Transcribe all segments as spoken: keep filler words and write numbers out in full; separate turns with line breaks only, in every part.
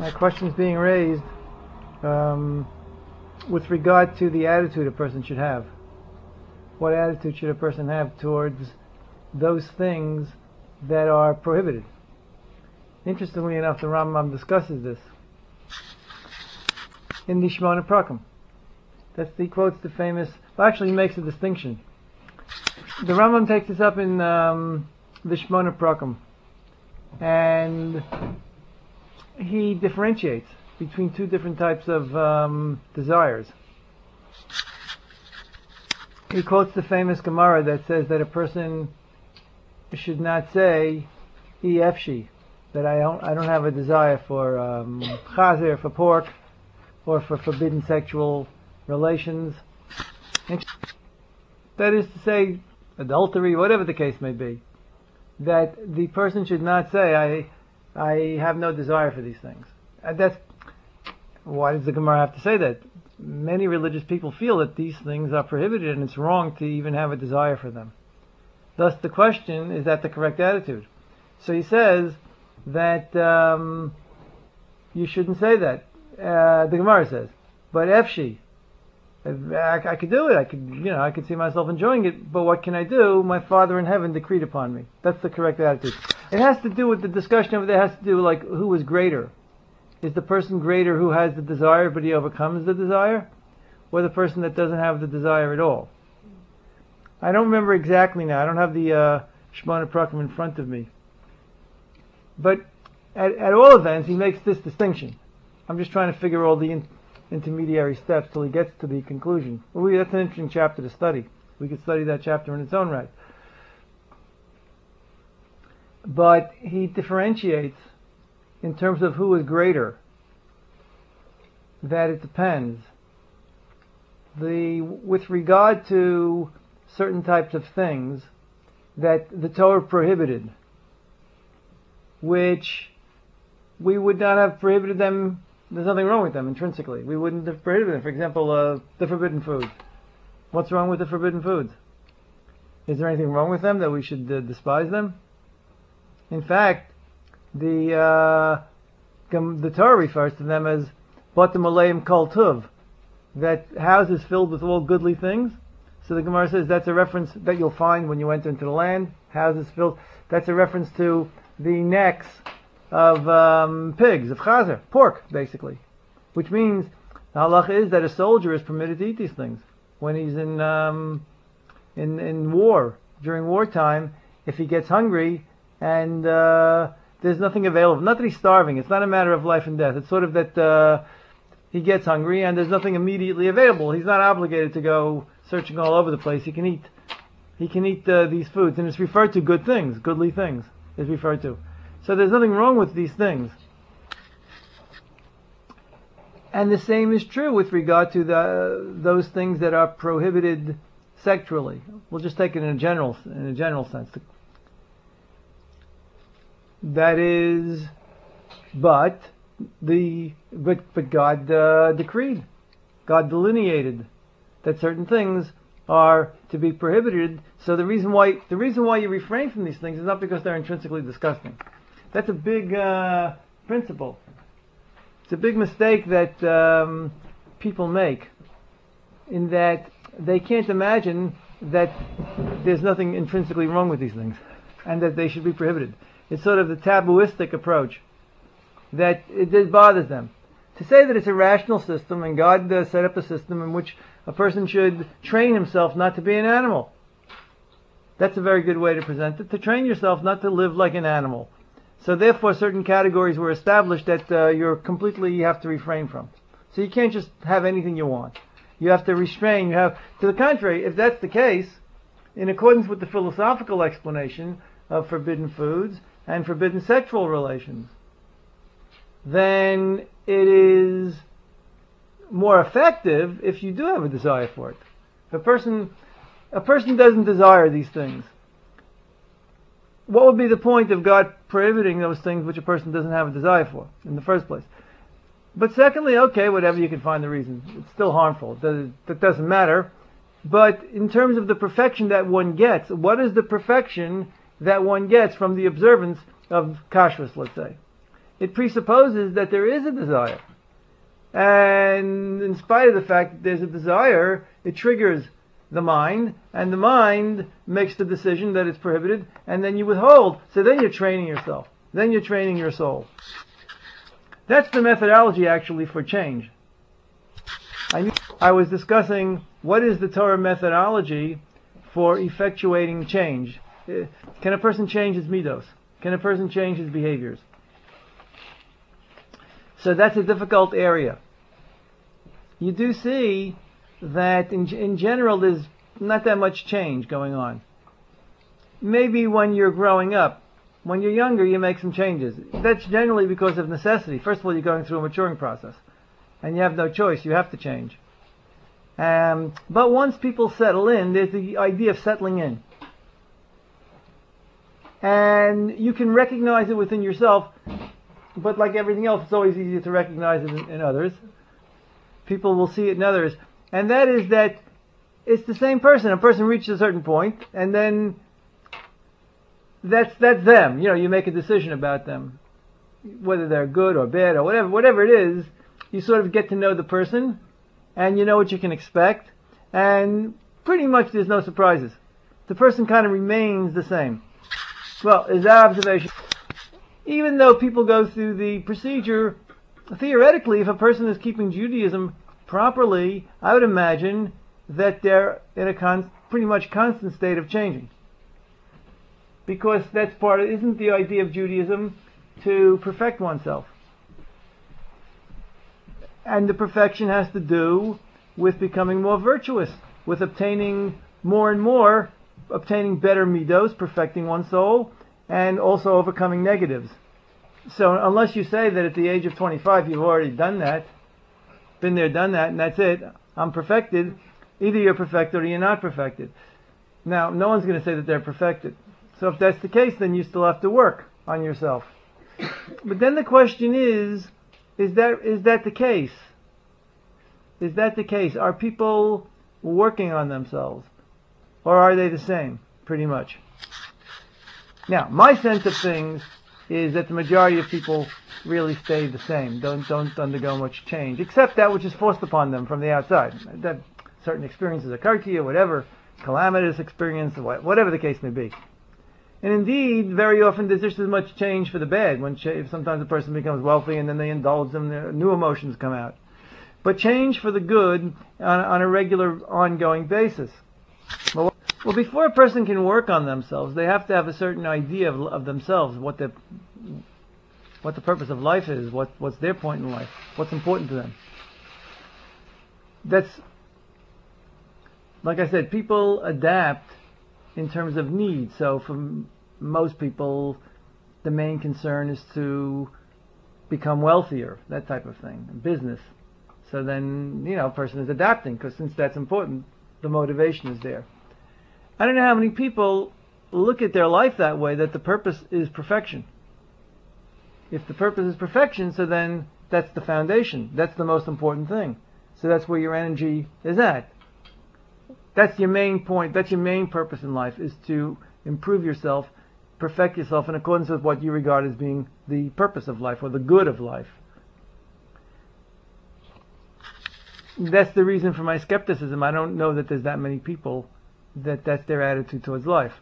a question is being raised um, with regard to the attitude a person should have. What attitude should a person have towards those things that are prohibited? Interestingly enough, the Rambam discusses this in the Shmona Prakim. That's, he quotes the famous, well, actually he makes a distinction. The Rambam takes this up in um, the Shmona Prakim, and he differentiates between two different types of um, desires. He quotes the famous Gemara that says that a person should not say "efshi," that I don't, I don't have a desire for um, chazer, for pork, or for forbidden sexual relations. That is to say, adultery, whatever the case may be. That the person should not say, I I have no desire for these things. And that's, why does the Gemara have to say that? Many religious people feel that these things are prohibited and it's wrong to even have a desire for them. Thus the question, is that the correct attitude? So he says that um, you shouldn't say that. Uh, the Gemara says, but efshi, I, I could do it. I could, you know, I could see myself enjoying it. But what can I do? My Father in heaven decreed upon me. That's the correct attitude. It has to do with the discussion over there. Has to do with, like, who is greater? Is the person greater who has the desire but he overcomes the desire, or the person that doesn't have the desire at all? I don't remember exactly now. I don't have the uh, Shmona Prakim in front of me. But at, at all events, he makes this distinction. I'm just trying to figure all the in, intermediary steps till he gets to the conclusion. Well, we, that's an interesting chapter to study. We could study that chapter in its own right. But he differentiates in terms of who is greater, that it depends. The with regard to certain types of things that the Torah prohibited, which we would not have prohibited them. There's nothing wrong with them intrinsically. We wouldn't have prohibited them. For example, uh, the forbidden foods. What's wrong with the forbidden foods? Is there anything wrong with them that we should uh, despise them? In fact, the uh, the Torah refers to them as Batim Aleim Kol Tuv, that houses filled with all goodly things. So the Gemara says that's a reference that you'll find when you enter into the land. Houses filled. That's a reference to the necks of um, pigs, of chazer, pork, basically. Which means the halacha is that a soldier is permitted to eat these things when he's in um, in in war, during wartime. If he gets hungry and uh, there's nothing available, not that he's starving. It's not a matter of life and death. It's sort of that uh, he gets hungry and there's nothing immediately available. He's not obligated to go searching all over the place. He can eat. He can eat uh, these foods, and it's referred to good things, goodly things is referred to. So there's nothing wrong with these things. And the same is true with regard to the those things that are prohibited sexually. We'll just take it in a general in a general sense. That is, but the but but God uh, decreed, God delineated that certain things are to be prohibited. So the reason why the reason why you refrain from these things is not because they're intrinsically disgusting. That's a big uh, principle. It's a big mistake that um, people make, in that they can't imagine that there's nothing intrinsically wrong with these things, and that they should be prohibited. It's sort of the tabooistic approach that it, it bothers them. To say that it's a rational system, and God uh, set up a system in which a person should train himself not to be an animal. That's a very good way to present it. To train yourself not to live like an animal. So therefore certain categories were established that uh, you're completely, you have to refrain from. So you can't just have anything you want. You have to restrain, you have, to the contrary, if that's the case, in accordance with the philosophical explanation of forbidden foods and forbidden sexual relations, then it is more effective if you do have a desire for it. If a person, a person doesn't desire these things, what would be the point of God prohibiting those things which a person doesn't have a desire for in the first place? But secondly, okay, whatever, you can find the reason. It's still harmful. That doesn't matter. But in terms of the perfection that one gets, what is the perfection that one gets from the observance of kashrus, let's say? it presupposes that there is a desire. And in spite of the fact that there's a desire, it triggers the mind, and the mind makes the decision that it's prohibited, and then you withhold. So then you're training yourself. Then you're training your soul. That's the methodology, actually, for change. I, knew, I was discussing what is the Torah methodology for effectuating change. Can a person change his midos? Can a person change his behaviors? So that's a difficult area. You do see that in, in general there's not that much change going on. Maybe when you're growing up. When you're younger, you make some changes. That's generally because of necessity. First of all, you're going through a maturing process. And you have no choice. You have to change. Um, but once people settle in, there's the idea of settling in. And you can recognize it within yourself, but like everything else, it's always easier to recognize it in, in others. People will see it in others. And that is that it's the same person. A person reaches a certain point, and then that's that's them. You know, you make a decision about them. Whether they're good or bad or whatever, whatever it is, you sort of get to know the person, and you know what you can expect, and pretty much there's no surprises. The person kind of remains the same. Well, is that observation? Even though people go through the procedure, theoretically, if a person is keeping Judaism properly, I would imagine that they're in a con- pretty much constant state of changing. Because that's part of, isn't the idea of Judaism to perfect oneself? And the perfection has to do with becoming more virtuous, with obtaining more and more, obtaining better midos, perfecting one's soul, and also overcoming negatives. So unless you say that at the age of twenty-five you've already done that, been there, done that, and that's it, I'm perfected, either you're perfected or you're not perfected. Now, no one's going to say that they're perfected. So if that's the case, then you still have to work on yourself. But then the question is, is that is that the case? Is that the case? Are people working on themselves? Or are they the same, pretty much? Now, my sense of things is that the majority of people really stay the same, don't don't undergo much change, except that which is forced upon them from the outside. That certain experiences occur to you, whatever, calamitous experience, whatever the case may be. And indeed, very often there's just as much change for the bad. When ch- sometimes a person becomes wealthy and then they indulge them, new emotions come out. But change for the good on, on a regular, ongoing basis. Well, well, before a person can work on themselves, they have to have a certain idea of, of themselves, what the what the purpose of life is, what what's their point in life, what's important to them. That's, like I said, people adapt in terms of need. So for most people, the main concern is to become wealthier, that type of thing, business. So then, you know, a person is adapting, because since that's important, the motivation is there. I don't know how many people look at their life that way, that the purpose is perfection. If the purpose is perfection, so then that's the foundation. That's the most important thing. So that's where your energy is at. That's your main point, that's your main purpose in life, is to improve yourself, perfect yourself in accordance with what you regard as being the purpose of life, or the good of life. That's the reason for my skepticism. I don't know that there's that many people that that's their attitude towards life.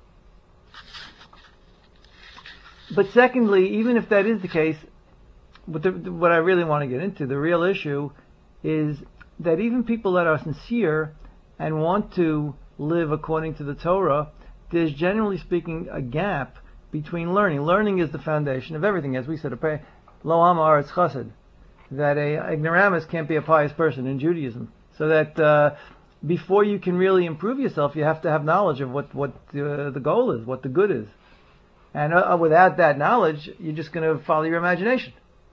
But secondly, even if that is the case, what, the, what I really want to get into, the real issue, is that even people that are sincere and want to live according to the Torah, there's generally speaking a gap between learning. Learning is the foundation of everything, as we said, lo am haaretz chassid, that a ignoramus can't be a pious person in Judaism. So that uh, before you can really improve yourself, you have to have knowledge of what, what uh, the goal is, what the good is. And uh, without that knowledge, you're just going to follow your imagination.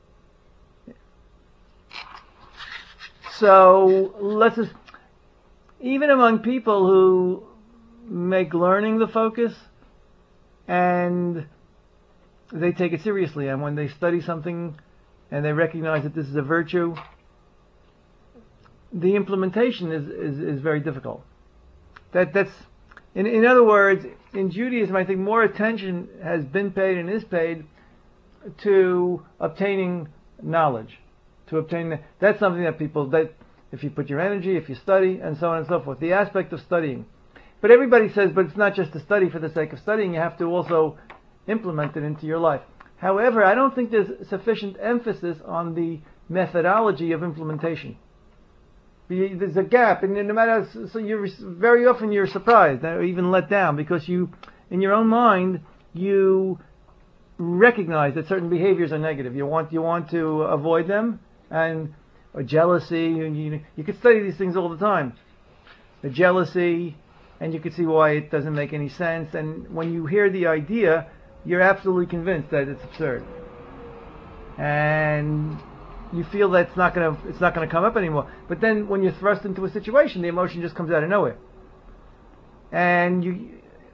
So let's just, even among people who make learning the focus and they take it seriously, and when they study something and they recognize that this is a virtue, the implementation is, is, is very difficult. That that's in in other words, in Judaism, I think more attention has been paid and is paid to obtaining knowledge, to obtain that's something that people that if you put your energy, if you study, and so on and so forth, the aspect of studying. But everybody says, but it's not just to study for the sake of studying, you have to also implement it into your life. However, I don't think there's sufficient emphasis on the methodology of implementation. There's a gap, and no matter, so you're very often you're surprised or even let down because you, in your own mind, you recognize that certain behaviors are negative. You want you want to avoid them, and or jealousy. You, you, you could study these things all the time. The jealousy, and you could see why it doesn't make any sense. And when you hear the idea, you're absolutely convinced that it's absurd, and you feel that it's not gonna it's not gonna come up anymore. But then when you're thrust into a situation, the emotion just comes out of nowhere, and you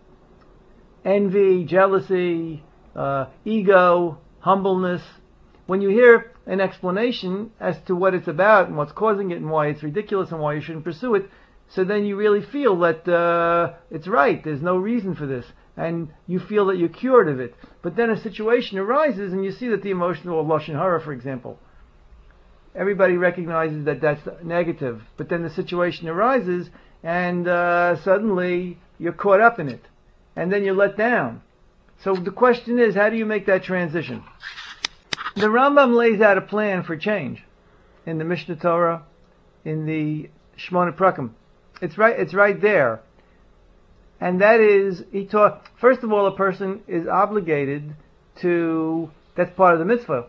envy, jealousy, uh, ego, humbleness. When you hear an explanation as to what it's about and what's causing it and why it's ridiculous and why you shouldn't pursue it, so then you really feel that uh, it's right. There's no reason for this, and you feel that you're cured of it. But then a situation arises, and you see that the emotion, or lashon hara, for example, everybody recognizes that that's negative. But then the situation arises, and uh, suddenly you're caught up in it, and then you're let down. So the question is, how do you make that transition? The Rambam lays out a plan for change in the Mishnah Torah, in the Shmona Prakim. It's right. It's right there, and that is he taught. First of all, a person is obligated to. That's part of the mitzvah.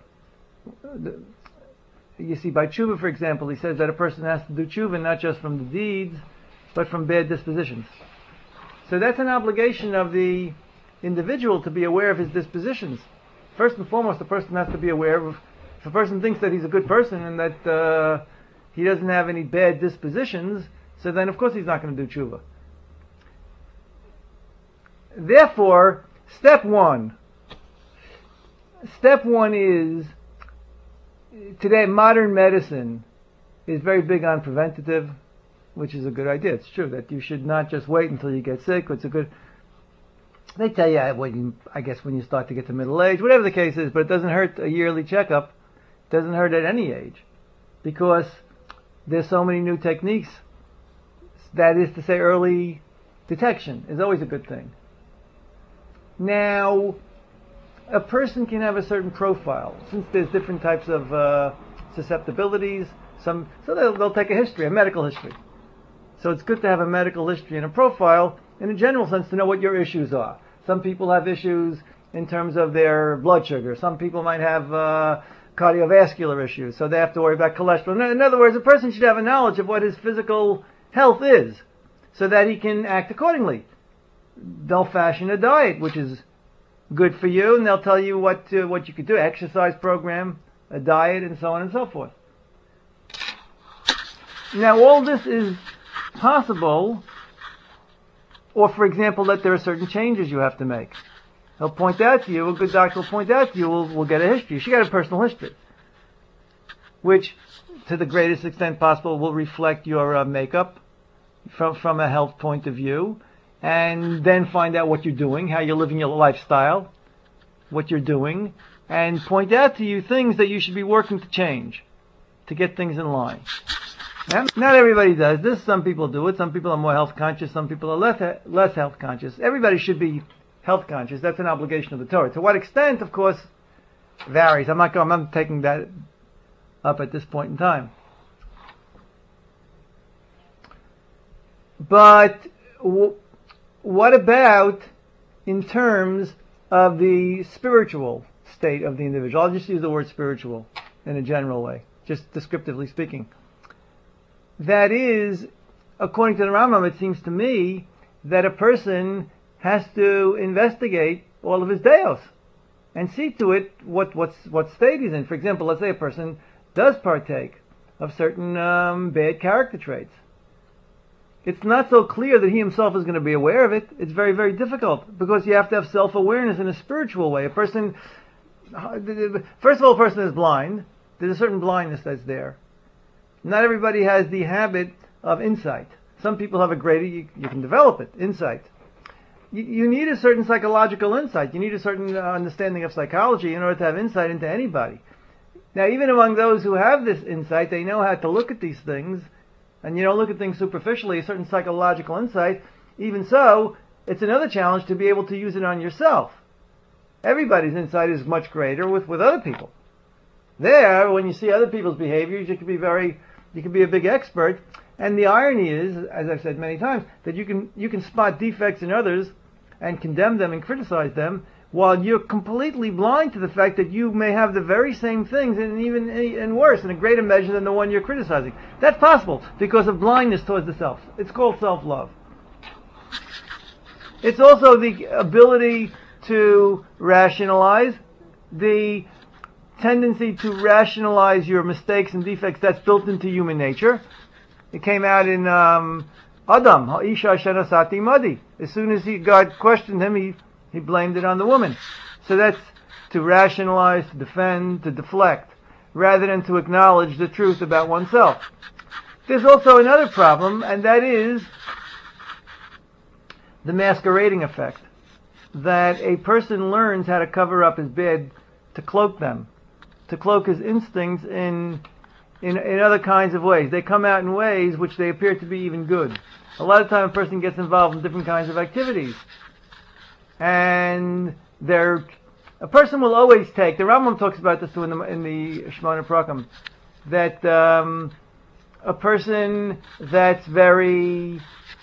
You see, by tshuva, for example, he says that a person has to do tshuva not just from the deeds, but from bad dispositions. So that's an obligation of the individual to be aware of his dispositions. First and foremost, the person has to be aware of. If a person thinks that he's a good person and that uh, he doesn't have any bad dispositions, so then of course he's not going to do tshuva. Therefore, step one. Step one is, today modern medicine is very big on preventative, which is a good idea. It's true that you should not just wait until you get sick. It's a good. They tell you, when you, I guess, when you start to get to middle age, whatever the case is, but it doesn't hurt a yearly checkup. It doesn't hurt at any age, because there's so many new techniques. That is to say, early detection is always a good thing. Now, a person can have a certain profile, since there's different types of uh, susceptibilities. Some, so they'll, they'll take a history, a medical history. So it's good to have a medical history and a profile, in a general sense, to know what your issues are. Some people have issues in terms of their blood sugar. Some people might have uh, cardiovascular issues, so they have to worry about cholesterol. In other words, a person should have a knowledge of what his physical health is, so that he can act accordingly. They'll fashion a diet which is good for you, and they'll tell you what to, what you could do, exercise program, a diet, and so on and so forth. Now, all this is possible, or for example, that there are certain changes you have to make. He'll point out to you, a good doctor will point out to you, we'll, we'll get a history. She got a personal history, which, to the greatest extent possible, will reflect your uh, makeup from from a health point of view, and then find out what you're doing, how you're living your lifestyle, what you're doing, and point out to you things that you should be working to change, to get things in line. Now, not everybody does this. Some people do it. Some people are more health conscious. Some people are less less health conscious. Everybody should be health conscious. That's an obligation of the Torah. To what extent, of course, varies. I'm not going. I'm not taking that up at this point in time. But w- what about in terms of the spiritual state of the individual? I'll just use the word spiritual in a general way, just descriptively speaking. That is, according to the Rambam, it seems to me that a person has to investigate all of his deos and see to it what what's, what state he's in. For example, let's say a person does partake of certain um, bad character traits. It's not so clear that he himself is going to be aware of it. It's very, very difficult, because you have to have self-awareness in a spiritual way. A person, first of all, a person is blind. There's a certain blindness that's there. Not everybody has the habit of insight. Some people have a greater, you, you can develop it, insight. you, you need a certain psychological insight. You need a certain uh, understanding of psychology in order to have insight into anybody. Now, even among those who have this insight, they know how to look at these things, and you don't look at things superficially, a certain psychological insight. Even so, it's another challenge to be able to use it on yourself. Everybody's insight is much greater with, with other people. There, when you see other people's behaviors, you can be very, you can be a big expert. And the irony is, as I've said many times, that you can you can spot defects in others and condemn them and criticize them, while you're completely blind to the fact that you may have the very same things, and even and worse, in a greater measure than the one you're criticizing. That's possible because of blindness towards the self. It's called self-love. It's also the ability to rationalize, the tendency to rationalize your mistakes and defects that's built into human nature. It came out in um, Adam, Ha'isha Shanasati Madi. As soon as he, God questioned him, he, he blamed it on the woman. So that's to rationalize, to defend, to deflect, rather than to acknowledge the truth about oneself. There's also another problem, and that is the masquerading effect. That a person learns how to cover up his bad, to cloak them, to cloak his instincts in In, in other kinds of ways. They come out in ways which they appear to be even good. A lot of time a person gets involved in different kinds of activities. And they're, a person will always take, the Rambam talks about this too in the, in the Shemona Prakim, that um, a person that's very,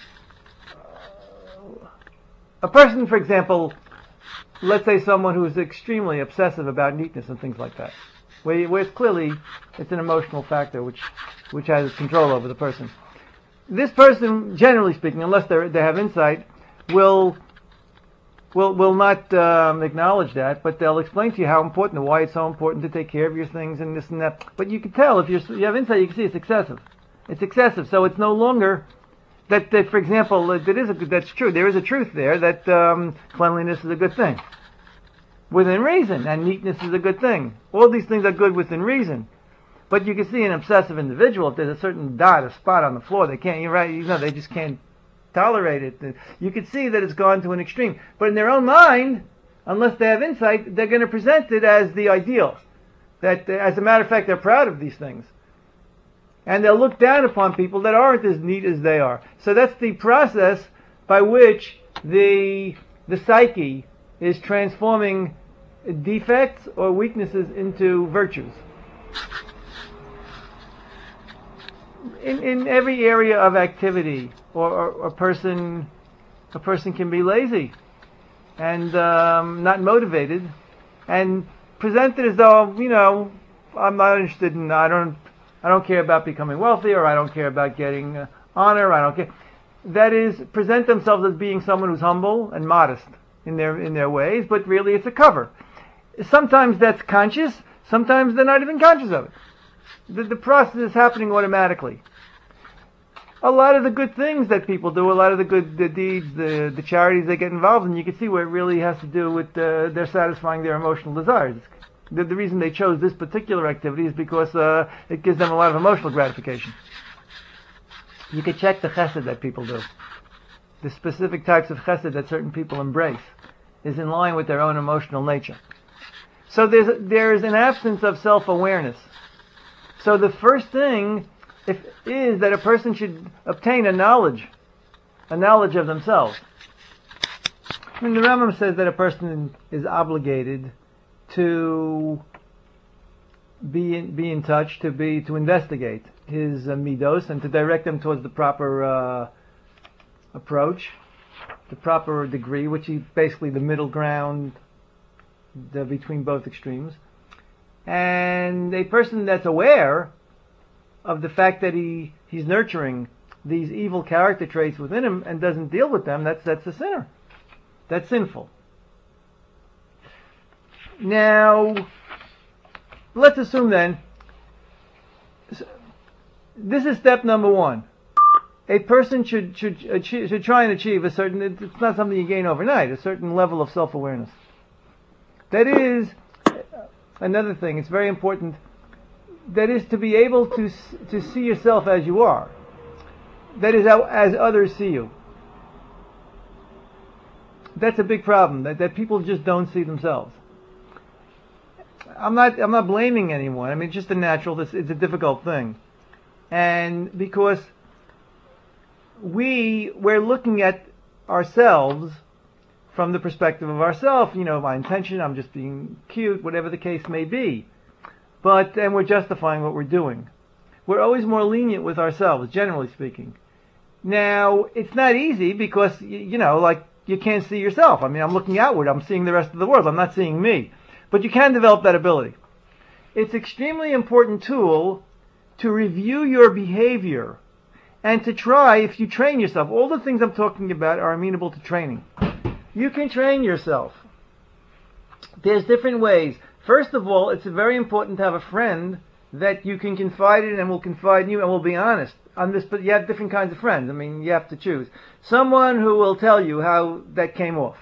uh, a person, for example, let's say someone who is extremely obsessive about neatness and things like that. Where, where it's clearly, it's an emotional factor which which has control over the person. This person, generally speaking, unless they they have insight, will will will not um, acknowledge that, but they'll explain to you how important and why it's so important to take care of your things and this and that. But you can tell if you're, you have insight, you can see it's excessive. It's excessive, so it's no longer that, that for example, that is a, that's true. There is a truth there that um, cleanliness is a good thing. Within reason, and neatness is a good thing. All these things are good within reason. But you can see an obsessive individual, if there's a certain dot, a spot on the floor, they can't, you're right, you know, they just can't tolerate it. You can see that it's gone to an extreme. But in their own mind, unless they have insight, they're going to present it as the ideal. That, as a matter of fact, they're proud of these things. And they'll look down upon people that aren't as neat as they are. So that's the process by which the the psyche is transforming defects or weaknesses into virtues. In in every area of activity, or, or a person a person can be lazy and um, not motivated, and present it as though, you know, I'm not interested in, I don't I don't care about becoming wealthy, or I don't care about getting uh, honor, I don't care. That is, present themselves as being someone who's humble and modest in their in their ways, but really it's a cover. Sometimes that's conscious, sometimes they're not even conscious of it. The, the process is happening automatically. A lot of the good things that people do, a lot of the good the deeds, the, the charities they get involved in, you can see where it really has to do with uh, their satisfying their emotional desires. The, the reason they chose this particular activity is because uh, it gives them a lot of emotional gratification. You can check the chesed that people do. The specific types of chesed that certain people embrace is in line with their own emotional nature. So there's there's an absence of self-awareness. So the first thing if, is that a person should obtain a knowledge, a knowledge of themselves. I mean, the Rambam says that a person is obligated to be in, be in touch, to be to investigate his uh, midos and to direct them towards the proper uh, approach, the proper degree, which is basically the middle ground the, between both extremes. And a person that's aware of the fact that he, he's nurturing these evil character traits within him and doesn't deal with them, that's that's a sinner. That's sinful. Now, let's assume then, this is step number one. A person should should achieve, should try and achieve a certain, it's not something you gain overnight, a certain level of self-awareness. That is, another thing, it's very important, that is to be able to to see yourself as you are. That is, how, as others see you. that's a big problem, that, that people just don't see themselves. I'm not, I'm not blaming anyone. I mean, it's just a natural, it's, it's a difficult thing. And because we, we're looking at ourselves from the perspective of ourselves, you know, my intention, I'm just being cute, whatever the case may be. But, and we're justifying what we're doing. We're always more lenient with ourselves, generally speaking. Now, it's not easy because, you know, like, you can't see yourself. I mean, I'm looking outward, I'm seeing the rest of the world, I'm not seeing me. But you can develop that ability. It's an extremely important tool to review your behavior and to try, if you train yourself, all the things I'm talking about are amenable to training. You can train yourself. There's different ways. First of all, it's very important to have a friend that you can confide in and will confide in you and will be honest on this. But you have different kinds of friends. I mean, you have to choose. Someone who will tell you how that came off.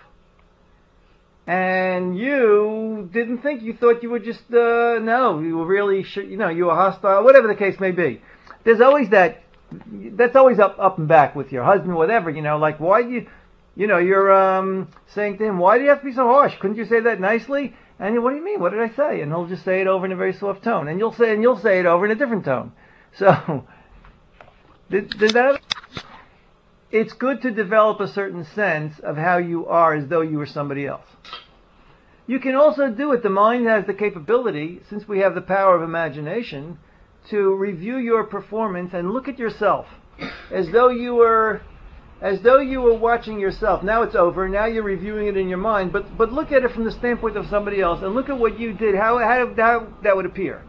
And you didn't think, you thought you were just, uh, no, you were really, you know, you were hostile, whatever the case may be. There's always that, that's always up, up and back with your husband, whatever, you know, like, why do you, you know, you're, um, saying to him, why do you have to be so harsh? Couldn't you say that nicely? And you, what do you mean? What did I say? And he'll just say it over in a very soft tone. And you'll say, and you'll say it over in a different tone. So, did, did that, it's good to develop a certain sense of how you are as though you were somebody else. You can also do it. The mind has the capability, since we have the power of imagination, to review your performance and look at yourself as though you were, as though you were watching yourself. Now it's over. Now you're reviewing it in your mind. But but look at it from the standpoint of somebody else and look at what you did. How how, how that would appear.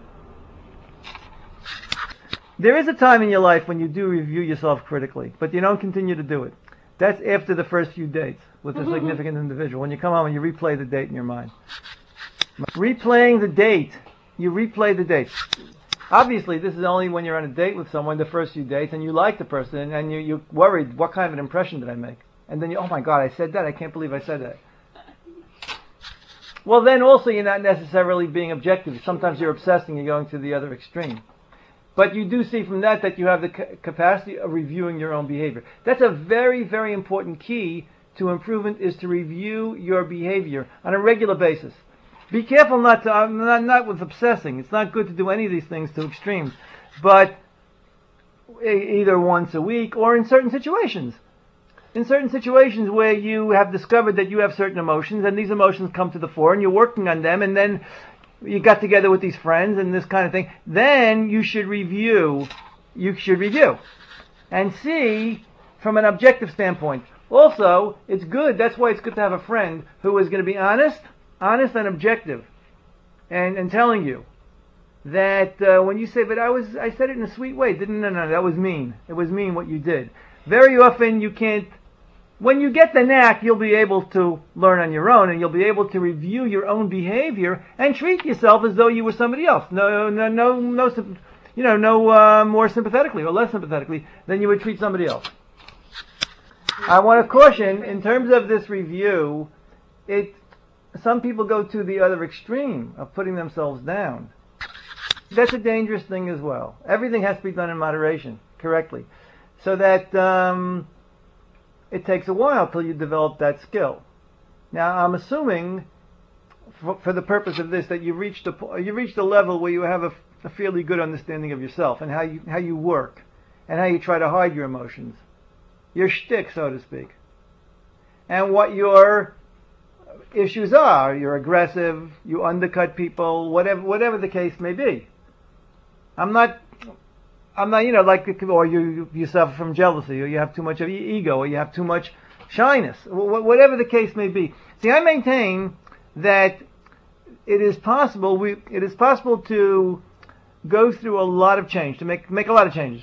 There is a time in your life when you do review yourself critically, but you don't continue to do it. That's after the first few dates with a significant individual. When you come home and you replay the date in your mind. Replaying the date. You replay the date. Obviously, this is only when you're on a date with someone, the first few dates, and you like the person, and you, you're worried, what kind of an impression did I make? And then you, oh my God, I said that? I can't believe I said that. Well, then also you're not necessarily being objective. Sometimes you're obsessing, you're going to the other extreme. But you do see from that that you have the ca- capacity of reviewing your own behavior. That's a very, very important key to improvement, is to review your behavior on a regular basis. Be careful not to, uh, not, not with obsessing. It's not good to do any of these things to extremes. But e- either once a week or in certain situations. In certain situations where you have discovered that you have certain emotions and these emotions come to the fore and you're working on them, and then you got together with these friends and this kind of thing, then you should review, you should review and see from an objective standpoint. Also, it's good, that's why it's good to have a friend who is going to be honest, honest and objective, and, and telling you that uh, when you say, but I was, I said it in a sweet way, didn't, no, no, that was mean. It was mean what you did. Very often you can't, when you get the knack, you'll be able to learn on your own, and you'll be able to review your own behavior and treat yourself as though you were somebody else. No, no, no, no, you know, no uh, more sympathetically or less sympathetically than you would treat somebody else. I want to caution, in terms of this review, it, some people go to the other extreme of putting themselves down. That's a dangerous thing as well. Everything has to be done in moderation, correctly, so that um, it takes a while till you develop that skill. Now, I'm assuming, for, for the purpose of this, that you reached a you reached a level where you have a, a fairly good understanding of yourself and how you how you work and how you try to hide your emotions, your shtick, so to speak, and what your issues are. You're aggressive, you undercut people, whatever whatever the case may be. I'm not, I'm not, you know, like, or you you suffer from jealousy, or you have too much of ego, or you have too much shyness, whatever the case may be. See, I maintain that it is possible, we, it is possible to go through a lot of change, to make make a lot of changes.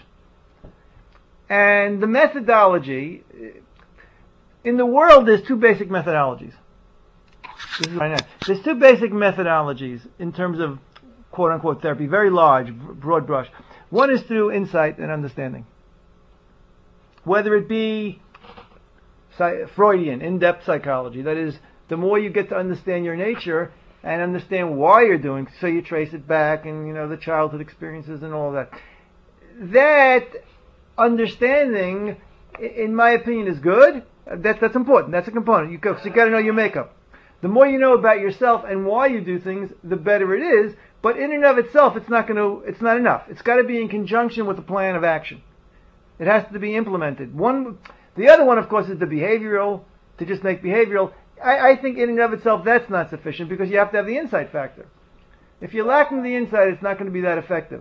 And the methodology, in the world, there's two basic methodologies. This is right now. There's two basic methodologies in terms of quote-unquote therapy, very large, broad brush. One is through insight and understanding. Whether it be Freudian, in-depth psychology, that is, the more you get to understand your nature and understand why you're doing, so you trace it back and, you know, the childhood experiences and all that. That understanding in my opinion, is good. That's that's important. That's a component. You go, so you got to know your makeup. The more you know about yourself and why you do things, the better it is. But in and of itself, it's not going to. It's not enough. It's got to be in conjunction with a plan of action. It has to be implemented. One, the other one, of course, is the behavioral. To just make behavioral, I, I think in and of itself that's not sufficient because you have to have the insight factor. If you're lacking the insight, it's not going to be that effective.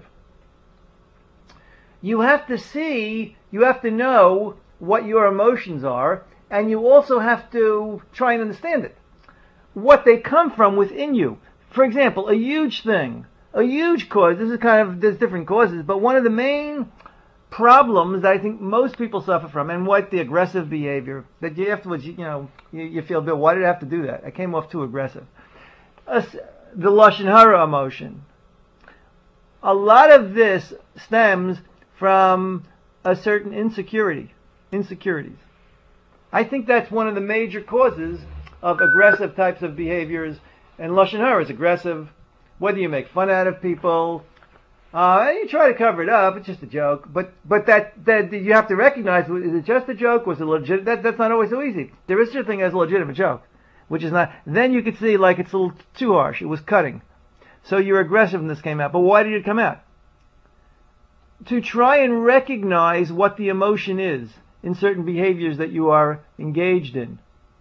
You have to see. You have to know what your emotions are, and you also have to try and understand it. What they come from within you. For example, a huge thing, a huge cause, this is kind of, there's different causes, but one of the main problems that I think most people suffer from, and what the aggressive behavior, that you afterwards, you, you know, you, you feel, Bill, why did I have to do that? I came off too aggressive. Uh, the Lashon Hara emotion. A lot of this stems from a certain insecurity. Insecurities. I think that's one of the major causes of aggressive types of behaviors, and Lashon Hara is aggressive. Whether you make fun out of people, uh, you try to cover it up, it's just a joke. But but that that you have to recognize: is it just a joke? Was it legit? That that's not always so easy. There is such a thing as a legitimate joke, which is not. Then you could see like it's a little too harsh. It was cutting, so your aggressiveness came out. But why did it come out? To try and recognize what the emotion is in certain behaviors that you are engaged in.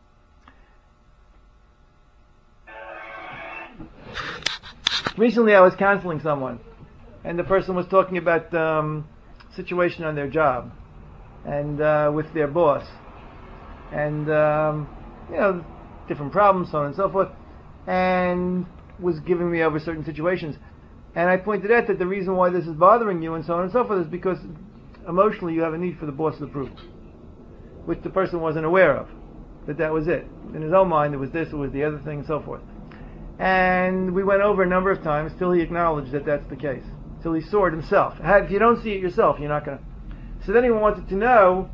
Recently I was counseling someone, and the person was talking about um, situation on their job, and uh, with their boss, and um, you know, different problems, so on and so forth, and was giving me over certain situations. And I pointed out that the reason why this is bothering you and so on and so forth is because emotionally you have a need for the boss's approval, which the person wasn't aware of, that that was it. In his own mind, it was this, it was the other thing, and so forth. And we went over a number of times till he acknowledged that that's the case, till he saw it himself. If you don't see it yourself, you're not going to. So then he wanted to know,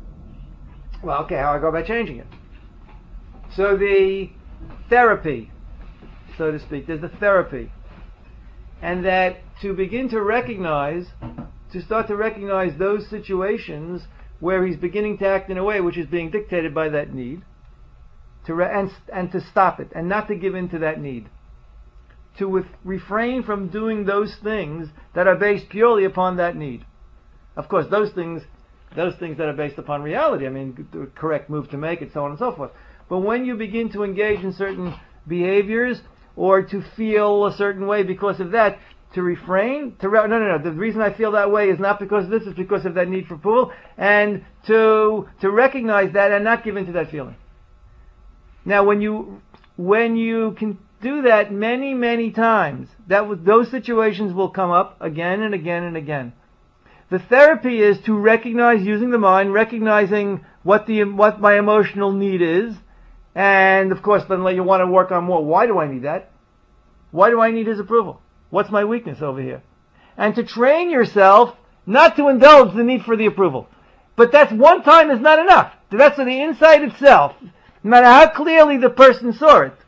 well, okay, how I go about changing it. So the therapy, so to speak, there's the therapy. And that to begin to recognize, to start to recognize those situations where he's beginning to act in a way which is being dictated by that need, to re- and, and to stop it, and not to give in to that need. To with, refrain from doing those things that are based purely upon that need. Of course, those things, those things that are based upon reality, I mean, the correct move to make it, so on and so forth. But when you begin to engage in certain behaviors, or to feel a certain way because of that, to refrain, to re- no, no, no, the reason I feel that way is not because of this, it's because of that need for approval, and to to recognize that and not give in to that feeling. Now, when you when you can do that many, many times, that w- those situations will come up again and again and again. The therapy is to recognize, using the mind, recognizing what the what my emotional need is. And, of course, then you want to work on more. Why do I need that? Why do I need his approval? What's my weakness over here? And to train yourself not to indulge the need for the approval. But that's one time is not enough. That's for the insight itself. No matter how clearly the person saw it.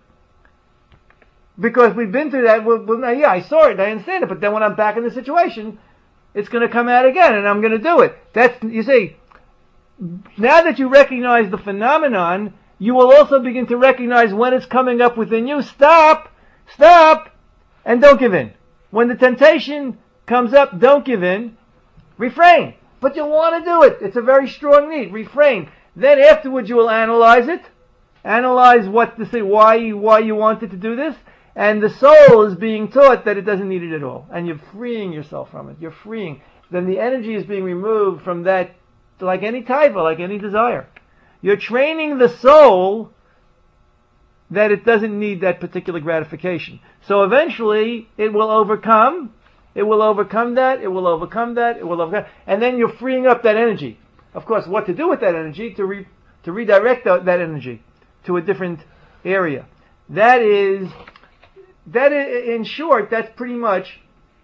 Because we've been through that. Well, well, yeah, I saw it, I understand it. But then when I'm back in the situation, it's going to come out again, and I'm going to do it. That's, you see, now that you recognize the phenomenon, you will also begin to recognize when it's coming up within you. Stop! Stop! And don't give in. When the temptation comes up, don't give in. Refrain. But you want to do it. It's a very strong need. Refrain. Then afterwards you will analyze it. Analyze what to say, why you, why you wanted to do this. And the soul is being taught that it doesn't need it at all. And you're freeing yourself from it. You're freeing. Then the energy is being removed from that, like any taiva, like any desire. You're training the soul that it doesn't need that particular gratification. So eventually it will overcome, it will overcome that, it will overcome that, it will overcome, and then you're freeing up that energy. Of course, what to do with that energy, to re, to redirect that, that energy to a different area. That is, that is, in short, that's pretty much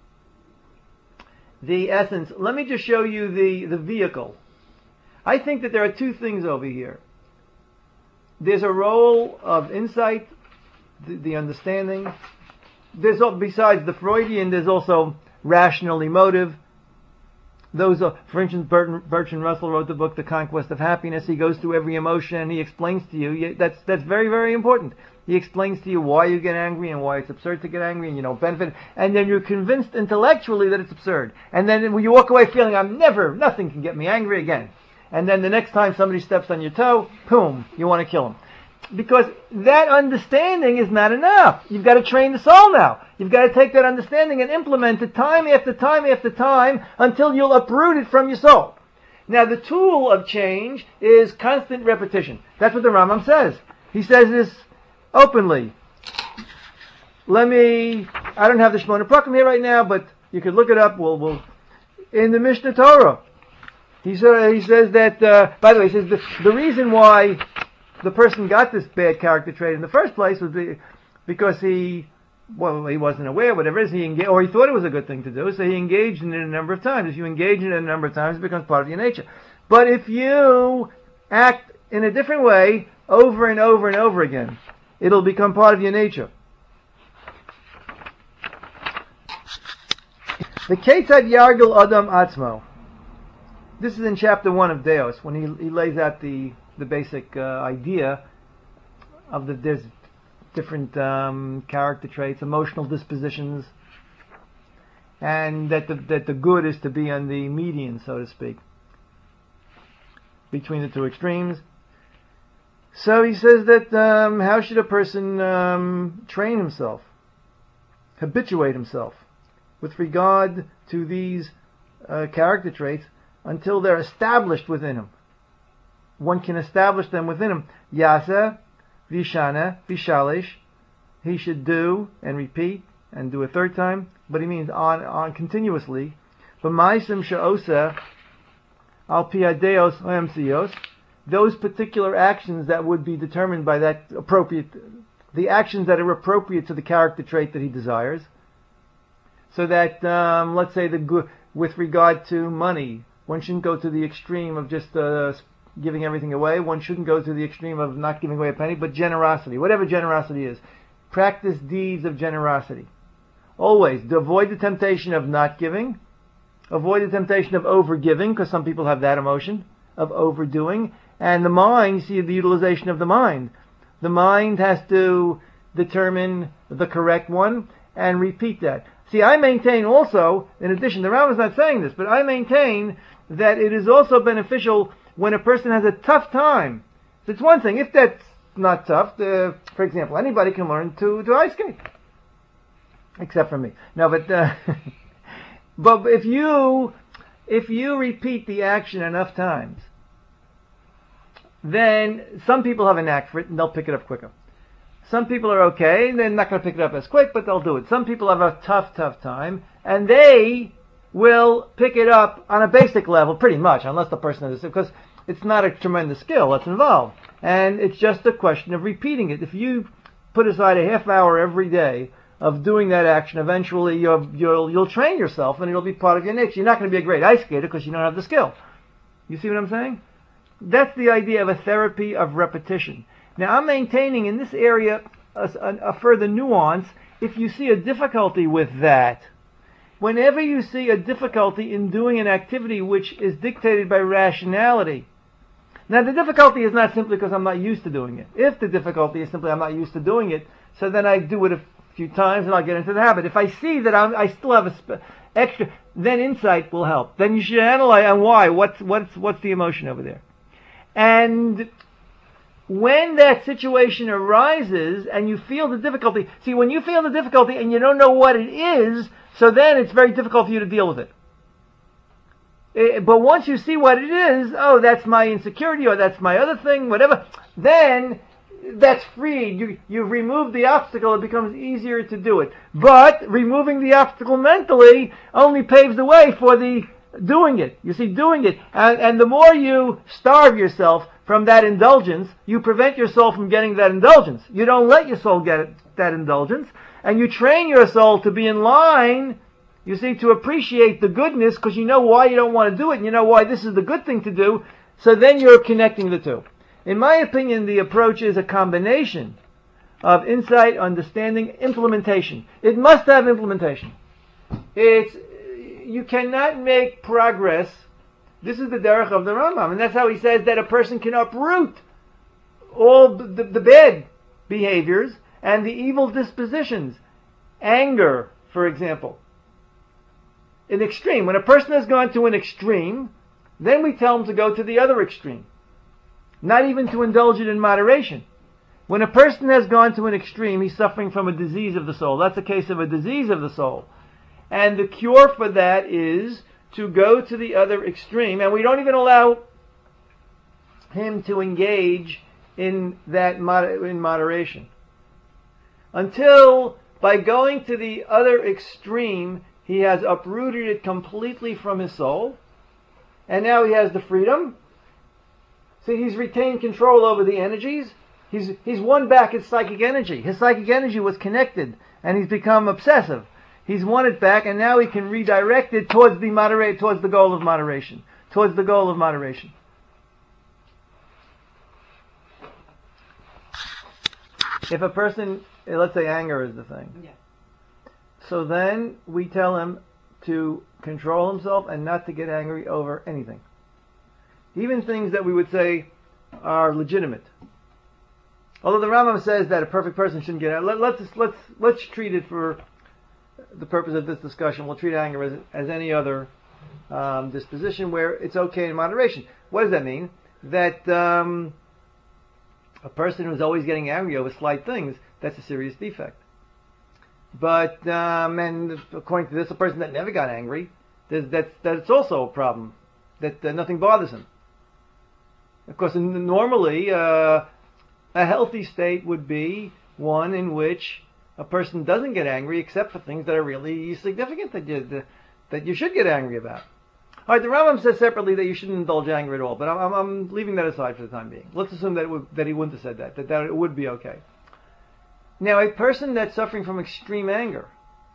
the essence. Let me just show you the, the vehicle. I think that there are two things over here. There's a role of insight, the, the understanding. There's, besides the Freudian, there's also rational emotive. those are, for instance, Bertrand, Bertrand Russell wrote the book The Conquest of Happiness. He goes through every emotion and he explains to you, that's that's very, very important. He explains to you why you get angry and why it's absurd to get angry and you don't benefit. And then you're convinced intellectually that it's absurd. And then when you walk away feeling, I'm never, nothing can get me angry again. And then the next time somebody steps on your toe, boom, you want to kill him. Because that understanding is not enough. You've got to train the soul now. You've got to take that understanding and implement it time after time after time until you'll uproot it from your soul. Now the tool of change is constant repetition. That's what the Rambam says. He says this openly. Let me, I don't have the Shemona Prakim here right now, but you could look it up. We'll, we'll, in the Mishnah Torah, he, sa- he says that, uh, by the way, he says the, the reason why the person got this bad character trait in the first place was the, because he, well, he wasn't aware, whatever it is, he engaged, or he thought it was a good thing to do, so he engaged in it a number of times. If you engage in it a number of times, it becomes part of your nature. But if you act in a different way over and over and over again, it'll become part of your nature. The Ketzad Yargil Adam Atzmo. This is in chapter one of Deos, when he, he lays out the the basic uh, idea of the there's different um, character traits, emotional dispositions, and that the, that the good is to be on the median, so to speak, between the two extremes. So he says that um, how should a person um, train himself, habituate himself with regard to these uh, character traits until they're established within him. One can establish them within him. Yasa, Vishana, Vishalish. He should do and repeat and do a third time, but he means on on continuously. B'maisim she'osa al piadeos oemsios. Those particular actions that would be determined by that appropriate, the actions that are appropriate to the character trait that he desires. So that, um, let's say, the good, with regard to money, one shouldn't go to the extreme of just uh, giving everything away. One shouldn't go to the extreme of not giving away a penny, but generosity, whatever generosity is. Practice deeds of generosity. Always. To avoid the temptation of not giving. Avoid the temptation of over-giving, because some people have that emotion of overdoing. And the mind, you see the utilization of the mind. The mind has to determine the correct one and repeat that. See, I maintain also, in addition, the Rambam is not saying this, but I maintain that it is also beneficial when a person has a tough time. So it's one thing, if that's not tough, uh, for example, anybody can learn to, to ice skate. Except for me. No, but, uh, but if you, if you repeat the action enough times, then some people have a knack for it and they'll pick it up quicker. Some people are okay, they're not going to pick it up as quick, but they'll do it. Some people have a tough, tough time, and they will pick it up on a basic level, pretty much, unless the person is, because it's not a tremendous skill that's involved. And it's just a question of repeating it. If you put aside a half hour every day of doing that action, eventually you'll, you'll, you'll train yourself, and it'll be part of your nature. You're not going to be a great ice skater because you don't have the skill. You see what I'm saying? That's the idea of a therapy of repetition. Now, I'm maintaining in this area a, a, a further nuance. If you see a difficulty with that, whenever you see a difficulty in doing an activity which is dictated by rationality, now the difficulty is not simply because I'm not used to doing it. If the difficulty is simply I'm not used to doing it, so then I do it a few times and I'll get into the habit. If I see that I'm, I still have a sp- extra, then insight will help. Then you should analyze on why. What's what's what's the emotion over there? And when that situation arises and you feel the difficulty, see, when you feel the difficulty and you don't know what it is, so then it's very difficult for you to deal with it. it. But once you see what it is, oh, that's my insecurity or that's my other thing, whatever, then that's freed. You, you've removed the obstacle, it becomes easier to do it. But removing the obstacle mentally only paves the way for the doing it. You see, doing it. And, and the more you starve yourself from that indulgence, you prevent your soul from getting that indulgence. You don't let your soul get it, that indulgence. And you train your soul to be in line, you see, to appreciate the goodness, because you know why you don't want to do it, and you know why this is the good thing to do. So then you're connecting the two. In my opinion, the approach is a combination of insight, understanding, implementation. It must have implementation. It's you cannot make progress. This is the derech of the Rambam, and that's how he says that a person can uproot all the, the, the bad behaviors and the evil dispositions. Anger, for example. An extreme. When a person has gone to an extreme, then we tell him to go to the other extreme. Not even to indulge it in moderation. When a person has gone to an extreme, he's suffering from a disease of the soul. That's a case of a disease of the soul. And the cure for that is to go to the other extreme, and we don't even allow him to engage in that moder- in moderation. Until, by going to the other extreme, he has uprooted it completely from his soul, and now he has the freedom. See, he's retained control over the energies. He's he's won back his psychic energy. His psychic energy was connected, and he's become obsessive. He's won it back, and now he can redirect it towards the moderate, towards the goal of moderation, towards the goal of moderation. If a person, let's say anger is the thing,
Yeah.
so then we tell him to control himself and not to get angry over anything, even things that we would say are legitimate. Although the Rambam says that a perfect person shouldn't get angry, let, let's let's let's treat it for the purpose of this discussion. We'll treat anger as, as any other um, disposition where it's okay in moderation. What does that mean? That um, a person who's always getting angry over slight things, that's a serious defect. But um, and according to this, a person that never got angry, that's that's also a problem. That uh, nothing bothers him. Of course, normally uh, a healthy state would be one in which a person doesn't get angry except for things that are really significant that you that you should get angry about. All right, the Rambam says separately that you shouldn't indulge anger at all, but I'm, I'm leaving that aside for the time being. Let's assume that it would, that he wouldn't have said that, that that it would be okay. Now, a person that's suffering from extreme anger,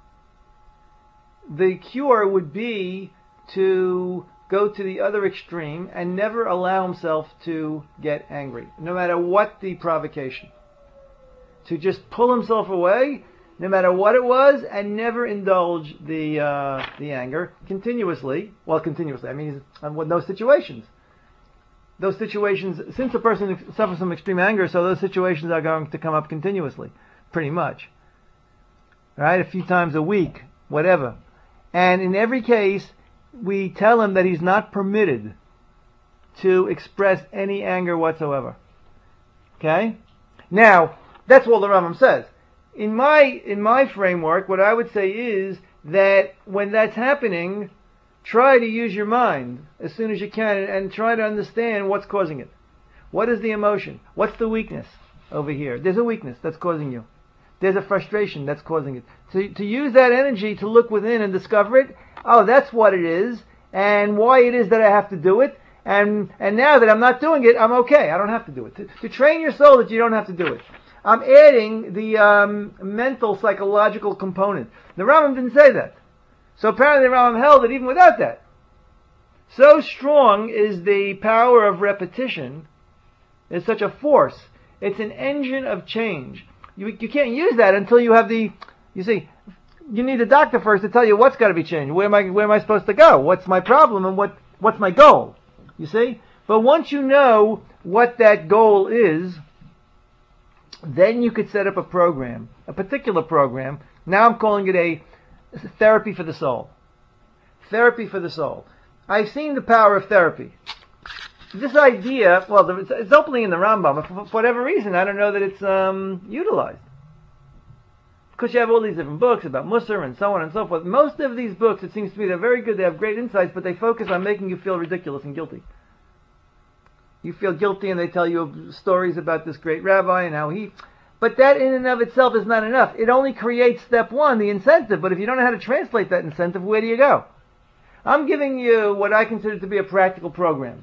the cure would be to go to the other extreme and never allow himself to get angry, no matter what the provocation. To just pull himself away, no matter what it was, and never indulge the uh, the anger continuously. Well, continuously. I mean, with those situations. Those situations, since a person suffers from extreme anger, so those situations are going to come up continuously, pretty much. All right, a few times a week, whatever. And in every case, we tell him that he's not permitted to express any anger whatsoever. Okay? Now, that's all the Rambam says. In my in my framework, what I would say is that when that's happening, try to use your mind as soon as you can and, and try to understand what's causing it. What is the emotion? What's the weakness over here? There's a weakness that's causing you. There's a frustration that's causing it. To, to use that energy to look within and discover it, oh, that's what it is, and why it is that I have to do it, and and now that I'm not doing it, I'm okay. I don't have to do it. To, to train your soul that you don't have to do it. I'm adding the um, mental, psychological component. The Rambam didn't say that. So apparently the Rambam held that even without that. So strong is the power of repetition, it's such a force. It's an engine of change. You, you can't use that until you have the, you see, you need a doctor first to tell you what's got to be changed. Where am I, where am I supposed to go? What's my problem and what, what's my goal? You see? But once you know what that goal is, then you could set up a program, a particular program. Now I'm calling it a therapy for the soul. Therapy for the soul. I've seen the power of therapy. This idea, well, it's openly in the Rambam, but for whatever reason, I don't know that it's um, utilized. Because you have all these different books about Musar and so on and so forth. Most of these books, it seems to me, they're very good, they have great insights, but they focus on making you feel ridiculous and guilty. You feel guilty and they tell you stories about this great rabbi and how he... But that in and of itself is not enough. It only creates step one, the incentive. But if you don't know how to translate that incentive, where do you go? I'm giving you what I consider to be a practical program.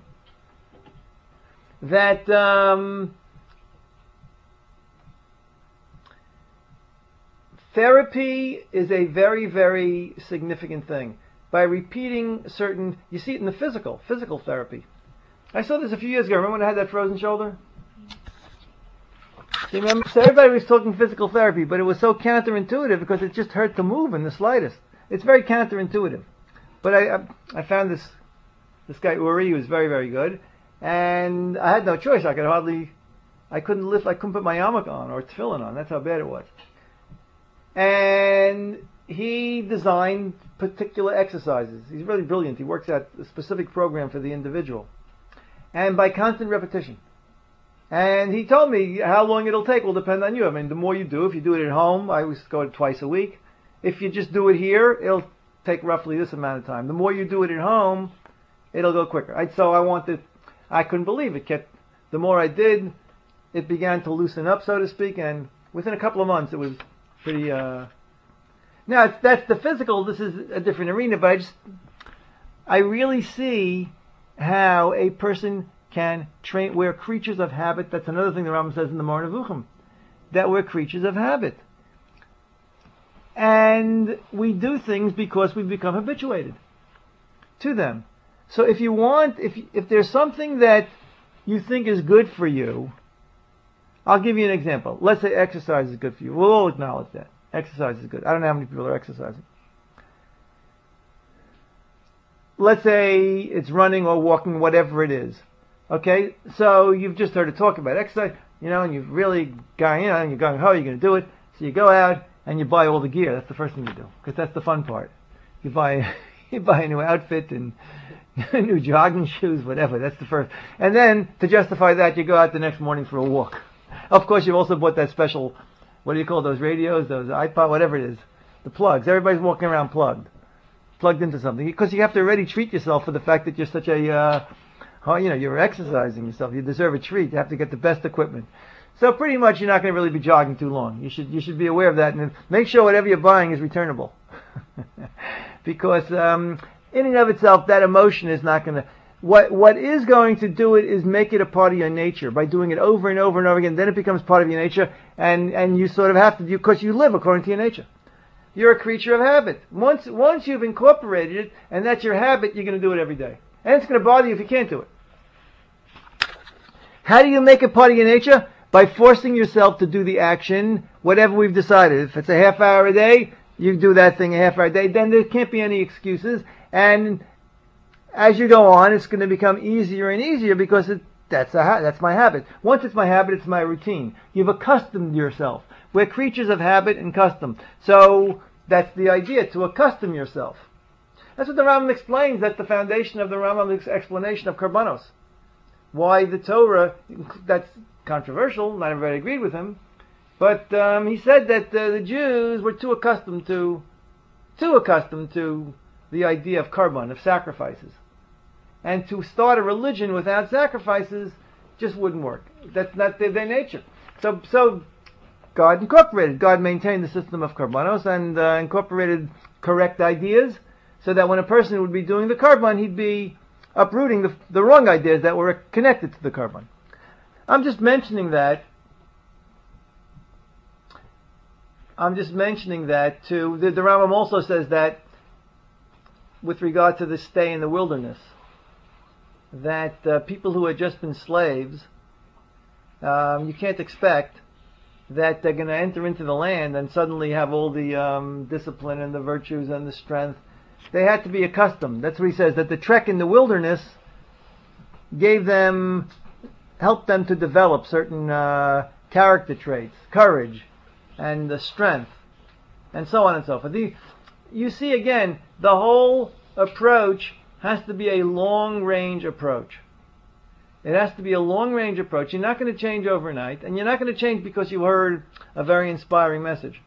That um, therapy is a very, very significant thing. By repeating certain... You see it in the physical, physical therapy. I saw this a few years ago. Remember when I had that frozen shoulder? You remember? So everybody was talking physical therapy, but it was so counterintuitive because it just hurt to move in the slightest. It's very counterintuitive. but I, I I found this this guy Uri, who was very very good, and I had no choice. I could hardly, I couldn't lift, I couldn't put my yarmulke on or tefillin on. That's how bad it was. And he designed particular exercises. He's really brilliant. He works out a specific program for the individual, and by constant repetition. And he told me how long it'll take will depend on you. I mean, the more you do, if you do it at home, I always go twice a week. If you just do it here, it'll take roughly this amount of time. The more you do it at home, it'll go quicker. I, so I wanted, I couldn't believe it. Kept, the more I did, it began to loosen up, so to speak, and within a couple of months, it was pretty. Uh... Now it's, that's the physical. This is a different arena, but I just, I really see how a person can train. We're creatures of habit. That's another thing the Rambam says in the Moreh Nevuchim, that we're creatures of habit. And we do things because we've become habituated to them. So if you want, if if there's something that you think is good for you, I'll give you an example. Let's say exercise is good for you. We'll all acknowledge that. Exercise is good. I don't know how many people are exercising. Let's say it's running or walking, whatever it is. Okay, so you've just heard it talk about exercise, you know, and you've really gone, you know, and you're going, oh, you're going to do it. So you go out and you buy all the gear. That's the first thing you do, because that's the fun part. You buy, you buy a new outfit and new jogging shoes, whatever. That's the first. And then to justify that, you go out the next morning for a walk. Of course, you've also bought that special, what do you call those radios, those iPod, whatever it is, the plugs. Everybody's walking around plugged, plugged into something, because you have to already treat yourself for the fact that you're such a uh, Oh, you know, you're exercising yourself. You deserve a treat. You have to get the best equipment. So pretty much you're not going to really be jogging too long. You should you should be aware of that, and make sure whatever you're buying is returnable. Because um, in and of itself, that emotion is not going to. What what is going to do it is make it a part of your nature by doing it over and over and over again. Then it becomes part of your nature, and and you sort of have to do, because you live according to your nature. You're a creature of habit. Once once you've incorporated it, and that's your habit, you're going to do it every day, and it's going to bother you if you can't do it. How do you make it part of your nature? By forcing yourself to do the action, whatever we've decided. If it's a half hour a day, you do that thing a half hour a day, then there can't be any excuses. And as you go on, it's going to become easier and easier, because it, that's a ha- that's my habit. Once it's my habit, it's my routine. You've accustomed yourself. We're creatures of habit and custom. So that's the idea, to accustom yourself. That's what the Rambam explains. That's the foundation of the Rambam's explanation of Karbanos. Why the Torah, that's controversial, not everybody agreed with him, but um, he said that uh, the Jews were too accustomed to, too accustomed to the idea of karban, of sacrifices. And to start a religion without sacrifices just wouldn't work. That's not their, their nature. So so God incorporated, God maintained the system of karbanos and uh, incorporated correct ideas, so that when a person would be doing the karban, he'd be uprooting the, the wrong ideas that were connected to the karban. I'm just mentioning that. I'm just mentioning that to the, the Rambam also says that with regard to the stay in the wilderness, that uh, people who had just been slaves, um, you can't expect that they're going to enter into the land and suddenly have all the um, discipline and the virtues and the strength. They had to be accustomed. That's what he says, that the trek in the wilderness gave them, helped them to develop certain uh, character traits, courage, and the strength, and so on and so forth. The, you see again, the whole approach has to be a long-range approach. It has to be a long-range approach. You're not going to change overnight, and you're not going to change because you heard a very inspiring message.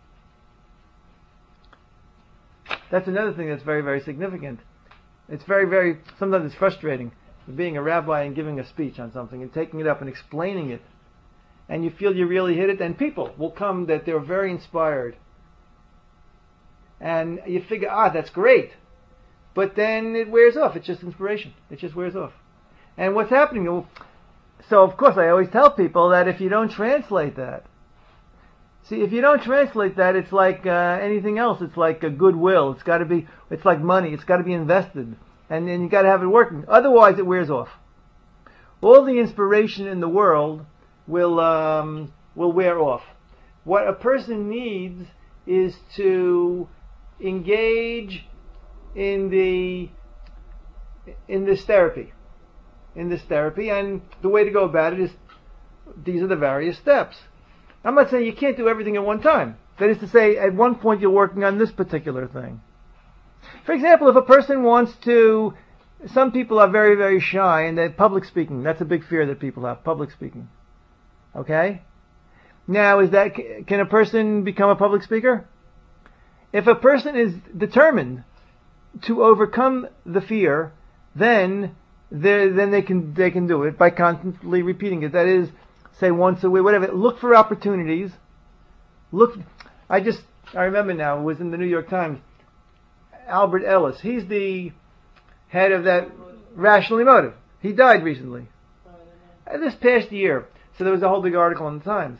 That's another thing that's very, very significant. It's very, very, sometimes it's frustrating being a rabbi and giving a speech on something and taking it up and explaining it. And you feel you really hit it, and people will come that they're very inspired. And you figure, ah, that's great. But then it wears off. It's just inspiration. It just wears off. And what's happening? So, of course, I always tell people that if you don't translate that, see, if you don't translate that, it's like uh, anything else. It's like a goodwill. It's got to be. It's like money. It's got to be invested, and then you got to have it working. Otherwise, it wears off. All the inspiration in the world will um, will wear off. What a person needs is to engage in the in this therapy. In this therapy, and the way to go about it is these are the various steps. I'm not saying you can't do everything at one time. That is to say, at one point you're working on this particular thing. For example, if a person wants to, some people are very, very shy, and they're public speaking. That's a big fear that people have, public speaking. Okay? Now, is that, can a person become a public speaker? If a person is determined to overcome the fear, then then they can they can do it by constantly repeating it. That is, say once a week, whatever. Look for opportunities. Look, I just I remember now. It was in the New York Times. Albert Ellis. He's the head of that Rational Emotive. He died recently, uh, this past year. So there was a whole big article in the Times,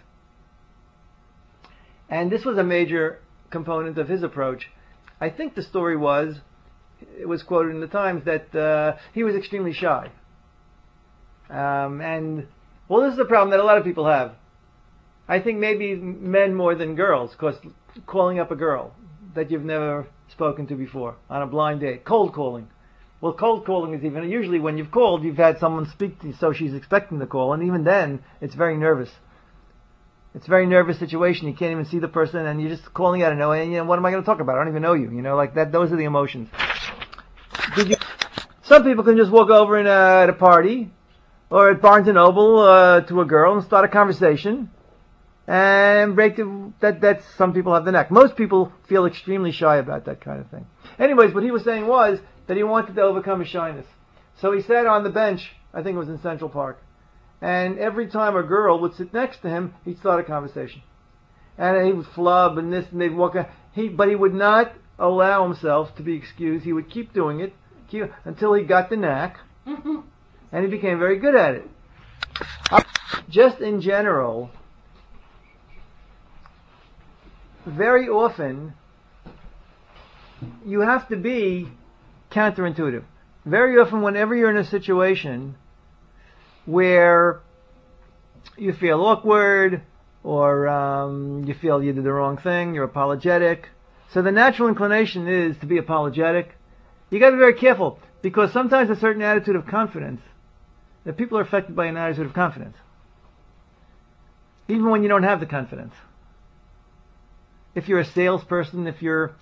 and this was a major component of his approach. I think the story was, it was quoted in the Times that uh, he was extremely shy. Um, and, well, this is a problem that a lot of people have. I think maybe men more than girls, because calling up a girl that you've never spoken to before on a blind date, cold calling. Well, cold calling is even, usually when you've called, you've had someone speak to you, so she's expecting the call, and even then, it's very nervous. It's a very nervous situation. You can't even see the person, and you're just calling out of nowhere. And you know, what am I going to talk about? I don't even know you. You know, like that. Those are the emotions. Did you? Some people can just walk over in a, at a party or at Barnes and Noble uh, to a girl and start a conversation and break the. That that's some people have the knack. Most people feel extremely shy about that kind of thing. Anyways, what he was saying was that he wanted to overcome his shyness. So he sat on the bench. I think it was in Central Park. And every time a girl would sit next to him, he'd start a conversation. And he would flub and this and they'd walk out. He, but he would not allow himself to be excused. He would keep doing it keep, until he got the knack. And he became very good at it. Just in general, very often, you have to be counterintuitive. Very often, whenever you're in a situation where you feel awkward, or um, you feel you did the wrong thing, you're apologetic. So the natural inclination is to be apologetic. You got to be very careful, because sometimes a certain attitude of confidence, that people are affected by an attitude of confidence, even when you don't have the confidence. If you're a salesperson, if you're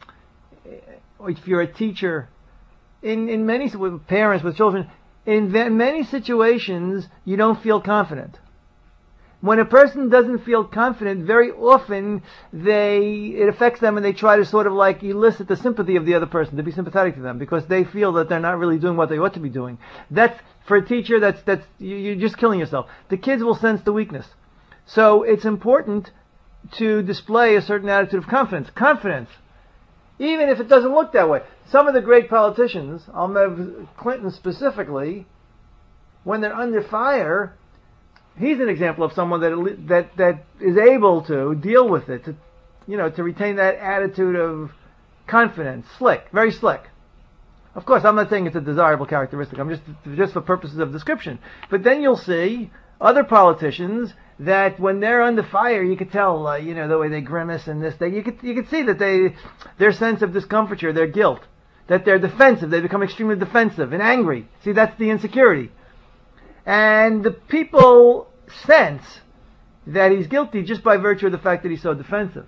if you're a teacher, in in many with parents with children. In many situations, you don't feel confident. When a person doesn't feel confident, very often they it affects them, and they try to sort of like elicit the sympathy of the other person, to be sympathetic to them, because they feel that they're not really doing what they ought to be doing. That's, for a teacher, that's that's you're just killing yourself. The kids will sense the weakness. So it's important to display a certain attitude of confidence. Confidence. Even if it doesn't look that way. Some of the great politicians, I'll have Clinton specifically, when they're under fire, he's an example of someone that that that is able to deal with it, to, you know, to retain that attitude of confidence, slick, very slick. Of course, I'm not saying it's a desirable characteristic. I'm just just for purposes of description. But then you'll see other politicians that when they're under fire, you could tell, uh, you know, the way they grimace and this, they, you could you could see that they, their sense of discomfiture, their guilt, that they're defensive, they become extremely defensive and angry. See, that's the insecurity. And the people sense that he's guilty just by virtue of the fact that he's so defensive.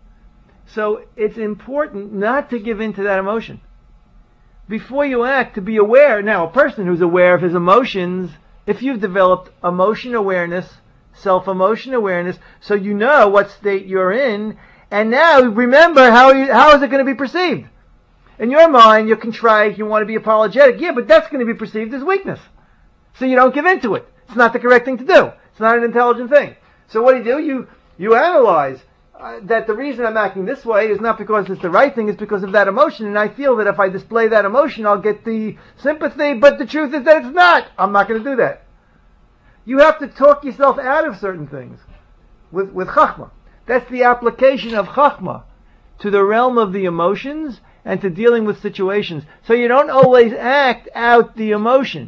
So it's important not to give in to that emotion. Before you act, to be aware. Now, a person who's aware of his emotions, if you've developed emotion awareness, self-emotion awareness, so you know what state you're in, and now remember how you, how is it going to be perceived? In your mind, you're contrite, you want to be apologetic, yeah, but that's going to be perceived as weakness. So you don't give in to it. It's not the correct thing to do. It's not an intelligent thing. So what do you do? You you analyze uh, that the reason I'm acting this way is not because it's the right thing, it's because of that emotion, and I feel that if I display that emotion, I'll get the sympathy, but the truth is that it's not. I'm not going to do that. You have to talk yourself out of certain things with, with Chachma. That's the application of Chachma to the realm of the emotions and to dealing with situations. So you don't always act out the emotion.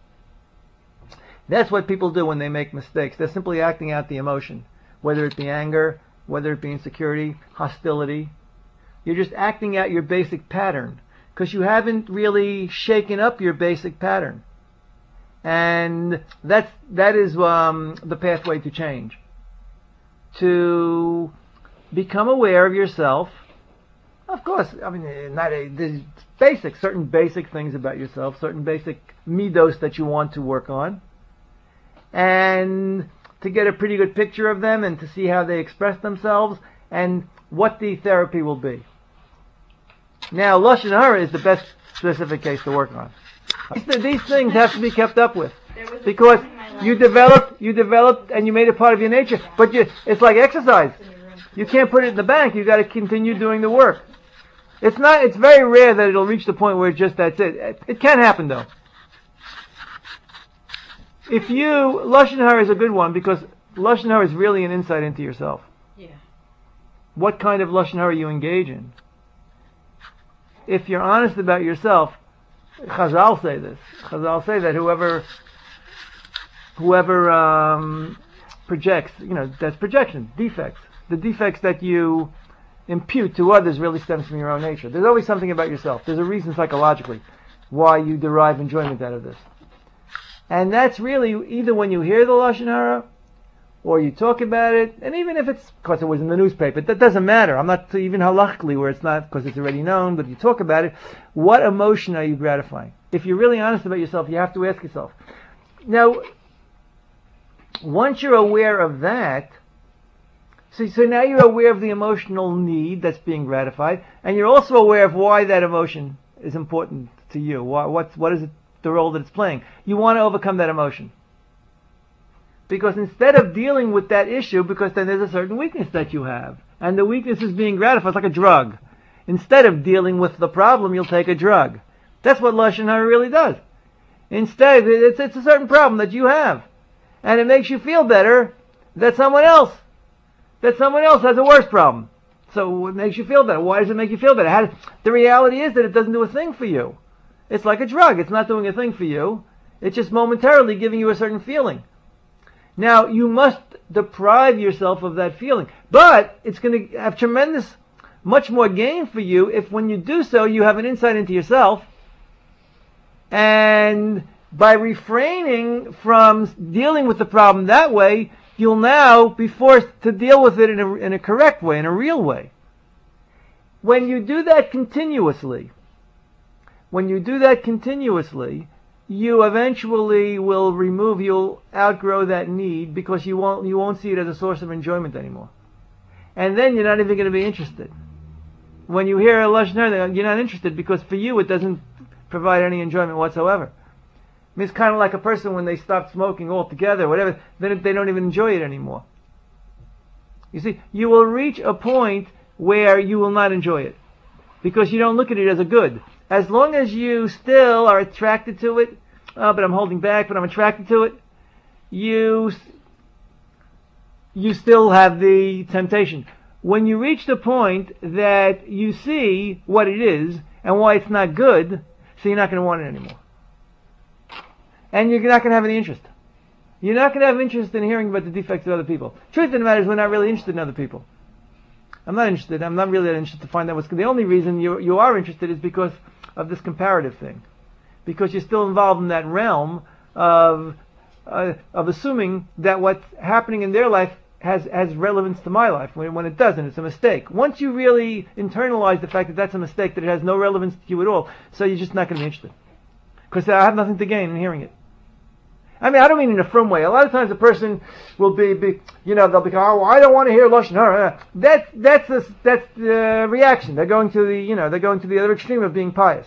That's what people do when they make mistakes. They're simply acting out the emotion, whether it be anger, whether it be insecurity, hostility. You're just acting out your basic pattern. because you haven't really shaken up your basic pattern. And that's, that is um, the pathway to change. To become aware of yourself. Of course, I mean, not a, there's basic, certain basic things about yourself, certain basic midos that you want to work on. And to get a pretty good picture of them and to see how they express themselves and what the therapy will be. Now, Lashon Hara is the best specific case to work on. These things have to be kept up with. Because you developed, you developed and you made it part of your nature. But you, it's like exercise. You can't put it in the bank. You got to continue doing the work. It's not, it's very rare that it'll reach the point where it's just that's it. It, it can happen though. If you, Lashon Hara is a good one because Lashon Hara is really an insight into yourself.
Yeah.
What kind of Lashon Hara you engage in. If you're honest about yourself, Chazal say this. Chazal say that whoever, whoever um, projects, you know, that's projection, defects. The defects that you impute to others really stems from your own nature. There's always something about yourself. There's a reason psychologically why you derive enjoyment out of this. And that's really either when you hear the Lashon Hara or you talk about it, and even if it's because it was in the newspaper, that doesn't matter. I'm not even halachically where it's not because it's already known, but you talk about it. What emotion are you gratifying? If you're really honest about yourself, you have to ask yourself. Now, once you're aware of that, so, so now you're aware of the emotional need that's being gratified, and you're also aware of why that emotion is important to you. Why, what's, what is it, the role that it's playing? You want to overcome that emotion. Because instead of dealing with that issue, because then there's a certain weakness that you have, and the weakness is being gratified, it's like a drug. Instead of dealing with the problem, you'll take a drug. That's what Lashon Hara really does. Instead, it's, it's a certain problem that you have. And it makes you feel better that someone else, that someone else has a worse problem. So it makes you feel better. Why does it make you feel better? How, the reality is that it doesn't do a thing for you. It's like a drug. It's not doing a thing for you. It's just momentarily giving you a certain feeling. Now, you must deprive yourself of that feeling. But it's going to have tremendous, much more gain for you if when you do so, you have an insight into yourself. And by refraining from dealing with the problem that way, you'll now be forced to deal with it in a, in a correct way, in a real way. When you do that continuously, when you do that continuously, you eventually will remove, you'll outgrow that need because you won't, you won't see it as a source of enjoyment anymore. And then you're not even going to be interested. When you hear a Lashon Hara, you're not interested because for you it doesn't provide any enjoyment whatsoever. I mean, it's kind of like a person when they stop smoking altogether, whatever, then they don't even enjoy it anymore. You see, you will reach a point where you will not enjoy it because you don't look at it as a good. As long as you still are attracted to it, oh, but I'm holding back, but I'm attracted to it, you, you still have the temptation. When you reach the point that you see what it is and why it's not good, so you're not going to want it anymore. And you're not going to have any interest. You're not going to have interest in hearing about the defects of other people. Truth of the matter is we're not really interested in other people. I'm not interested. I'm not really that interested to find out what's good. The only reason you you are interested is because of this comparative thing. Because you're still involved in that realm of uh, of assuming that what's happening in their life has, has relevance to my life, when, when it doesn't. It's a mistake. Once you really internalize the fact that that's a mistake, that it has no relevance to you at all, so you're just not going to be interested. Because I have nothing to gain in hearing it. I mean, I don't mean in a firm way. A lot of times a person will be, be you know, they'll be, oh, I don't want to hear Lashon Hara. That's, that's the, that's the reaction. They're going to the, you know, they're going to the other extreme of being pious.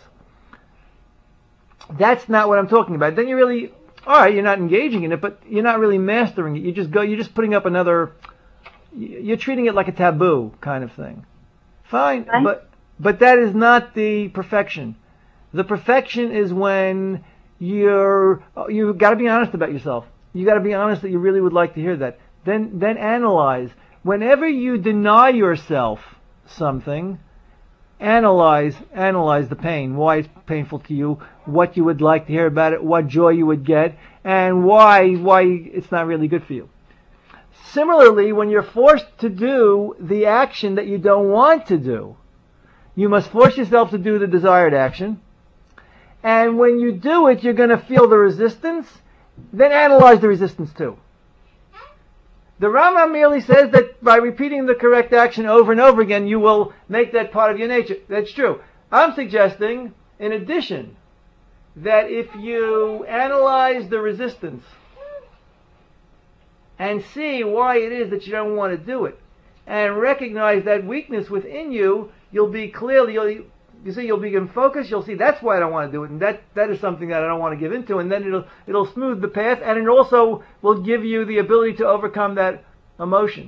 That's not what I'm talking about. Then you really, alright, you're not engaging in it, but you're not really mastering it. You just go, you're just putting up another, you're treating it like a taboo kind of thing. Fine, right. but, but that is not the perfection. The perfection is when you're, you've got to be honest about yourself. You got to be honest that you really would like to hear that. Then, then analyze. Whenever you deny yourself something, analyze, analyze the pain. Why it's painful to you, what you would like to hear about it, what joy you would get, and why, why it's not really good for you. Similarly, when you're forced to do the action that you don't want to do, You must force yourself to do the desired action. And when you do it, you're going to feel the resistance. Then analyze the resistance too. The Rambam merely says that by repeating the correct action over and over again, you will make that part of your nature. That's true. I'm suggesting, in addition, that if you analyze the resistance and see why it is that you don't want to do it, and recognize that weakness within you, you'll be clearly, you'll, you see, you'll be in focus, you'll see that's why I don't want to do it, and that, that is something that I don't want to give into, and then it'll, it'll smooth the path, and it also will give you the ability to overcome that emotion.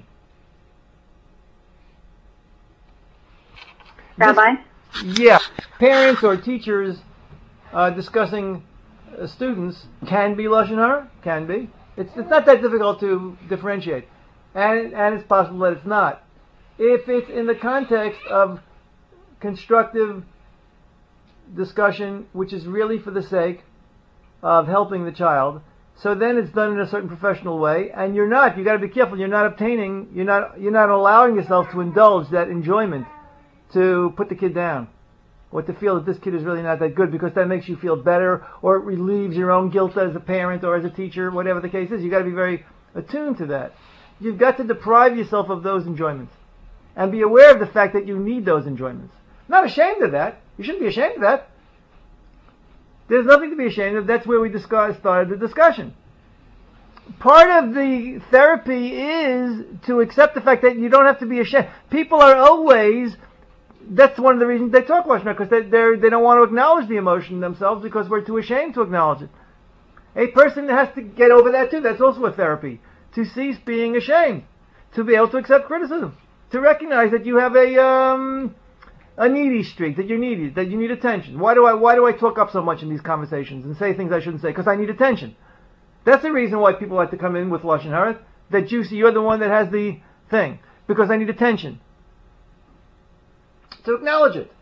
Rabbi?
This, yeah. Parents or teachers uh, discussing uh, students can be Lashon Hara, can be. It's, it's not that difficult to differentiate. And, and it's possible that it's not. If it's in the context of constructive discussion, which is really for the sake of helping the child, so then it's done in a certain professional way, and you're not, you gotta be careful, you're not obtaining, you're not, you're not allowing yourself to indulge that enjoyment to put the kid down, or to feel that this kid is really not that good, because that makes you feel better, or it relieves your own guilt as a parent or as a teacher, whatever the case is. You gotta be very attuned to that. You've got to deprive yourself of those enjoyments. And be aware of the fact that you need those enjoyments. Not ashamed of that. You shouldn't be ashamed of that. There's nothing to be ashamed of. That's where we discuss, started the discussion. Part of the therapy is to accept the fact that you don't have to be ashamed. People are always, that's one of the reasons they talk Lashon Hara, because they, they're, they don't want to acknowledge the emotion themselves because we're too ashamed to acknowledge it. A person has to get over that too. That's also a therapy. To cease being ashamed, to be able to accept criticism, to recognize that you have a um, a needy streak, that you're needy, that you need attention. Why do I why do I talk up so much in these conversations and say things I shouldn't say? Because I need attention. That's the reason why people like to come in with Lashon Hara. That you see, you're the one that has the thing, because I need attention. To acknowledge it.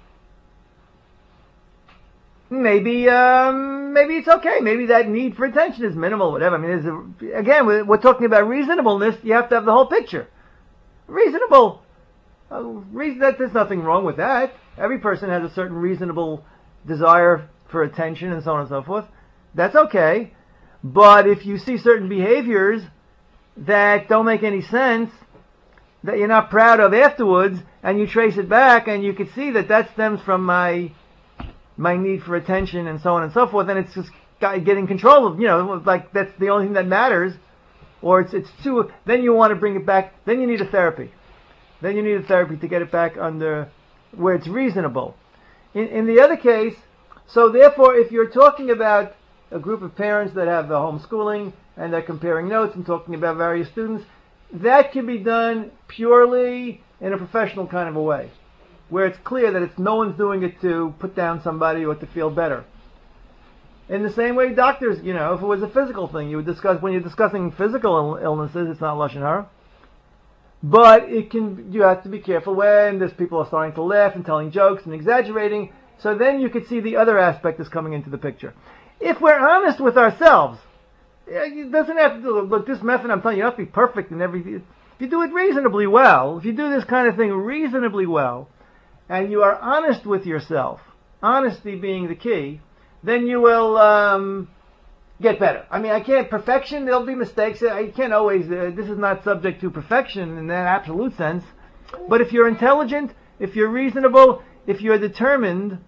Maybe, um, maybe it's okay. Maybe that need for attention is minimal, whatever. I mean, there's a, again, we're, we're talking about reasonableness. You have to have the whole picture. Reasonable. Uh, reason that there's nothing wrong with that. Every person has a certain reasonable desire for attention and so on and so forth. That's okay. But if you see certain behaviors that don't make any sense, that you're not proud of afterwards, and you trace it back, and you can see that that stems from my my need for attention and so on and so forth, and it's just getting control of, you know, like that's the only thing that matters, or it's it's too, then you want to bring it back, then you need a therapy. Then you need a therapy to get it back under where it's reasonable. In, in the other case, so therefore if you're talking about a group of parents that have the homeschooling and they're comparing notes and talking about various students, that can be done purely in a professional kind of a way, where it's clear that it's no one's doing it to put down somebody or to feel better. In the same way, doctors, you know, if it was a physical thing, you would discuss, when you're discussing physical illnesses, it's not Lashon Hara. But it can, you have to be careful when there's people are starting to laugh and telling jokes and exaggerating, so then you could see the other aspect is coming into the picture. If we're honest with ourselves, it doesn't have to, look, this method, I'm telling you, you have to be perfect in everything. If you do it reasonably well, if you do this kind of thing reasonably well, and you are honest with yourself, honesty being the key, then you will um, get better. I mean, I can't, perfection, there'll be mistakes. I can't always, uh, this is not subject to perfection in that absolute sense. But if you're intelligent, if you're reasonable, if you're determined,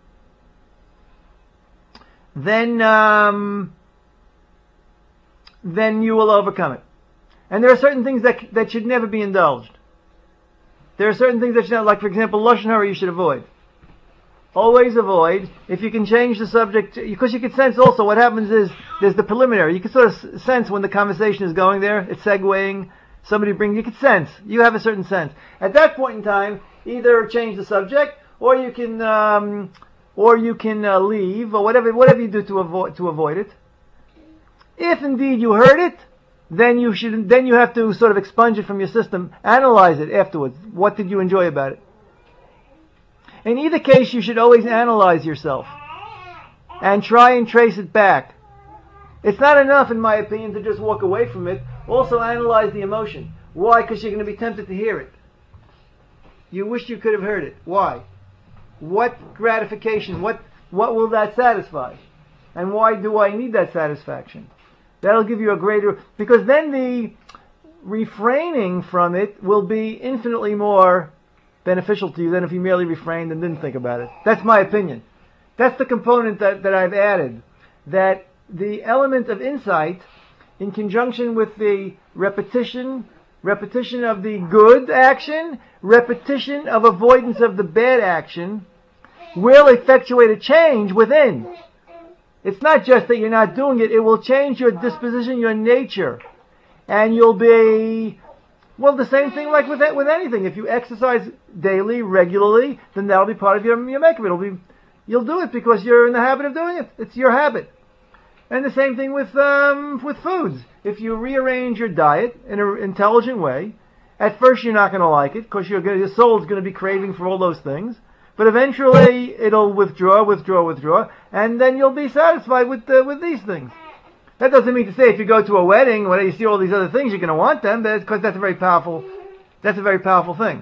then um, then you will overcome it. And there are certain things that that should never be indulged. There are certain things that should not, like for example, Lashon Hara you should avoid. Always avoid. If you can change the subject, because you can sense also what happens is, there's the preliminary. You can sort of sense when the conversation is going there, it's segueing, somebody brings, you can sense. You have a certain sense. At that point in time, either change the subject, or you can, um, or you can uh, leave, or whatever, whatever you do to avoid, to avoid it. If indeed you heard it, then you should, then you have to sort of expunge it from your system, analyze it afterwards. What did you enjoy about it? In either case, you should always analyze yourself and try and trace it back. It's not enough, in my opinion, to just walk away from it. Also analyze the emotion. Why? Because you're going to be tempted to hear it. You wish you could have heard it. Why? what gratification, what what will that satisfy? And why do I need that satisfaction? That'll give you a greater, because then the refraining from it will be infinitely more beneficial to you than if you merely refrained and didn't think about it. That's my opinion. That's the component that, that I've added. That the element of insight, in conjunction with the repetition, repetition of the good action, repetition of avoidance of the bad action, will effectuate a change within. It's not just that you're not doing it, it will change your disposition, your nature. And you'll be, well, the same thing like with with anything. If you exercise daily, regularly, then that'll be part of your, your makeup. It'll be, you'll do it because you're in the habit of doing it. It's your habit. And the same thing with um, with foods. If you rearrange your diet in an intelligent way, at first you're not going to like it because your your soul's going to be craving for all those things. But eventually it'll withdraw, withdraw, withdraw, and then you'll be satisfied with uh, with these things. That doesn't mean to say if you go to a wedding where you see all these other things, you're going to want them, because that's a very powerful, that's a very powerful thing.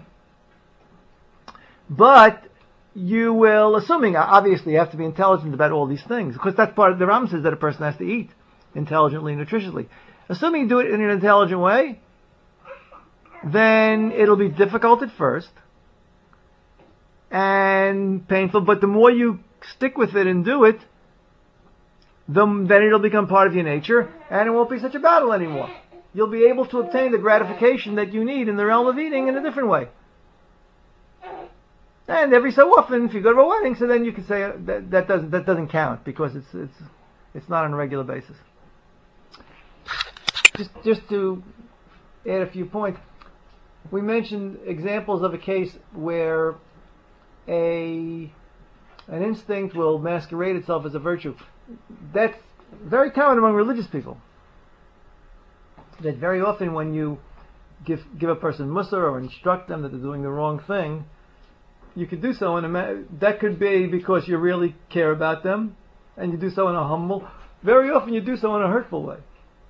But you will, assuming, obviously you have to be intelligent about all these things, because that's part of the Ram says that a person has to eat intelligently, nutritiously. Assuming you do it in an intelligent way, then it'll be difficult at first, and painful, but the more you stick with it and do it, the, then it'll become part of your nature, and it won't be such a battle anymore. You'll be able to obtain the gratification that you need in the realm of eating in a different way. And every so often, if you go to a wedding, so then you can say uh, that, that doesn't that doesn't count because it's it's it's not on a regular basis. Just just to add a few points, we mentioned examples of a case where a an instinct will masquerade itself as a virtue. That's very common among religious people. That very often when you give give a person mussar or instruct them that they're doing the wrong thing, you could do so in a that could be because you really care about them, and you do so in a humble. Very often you do so in a hurtful way.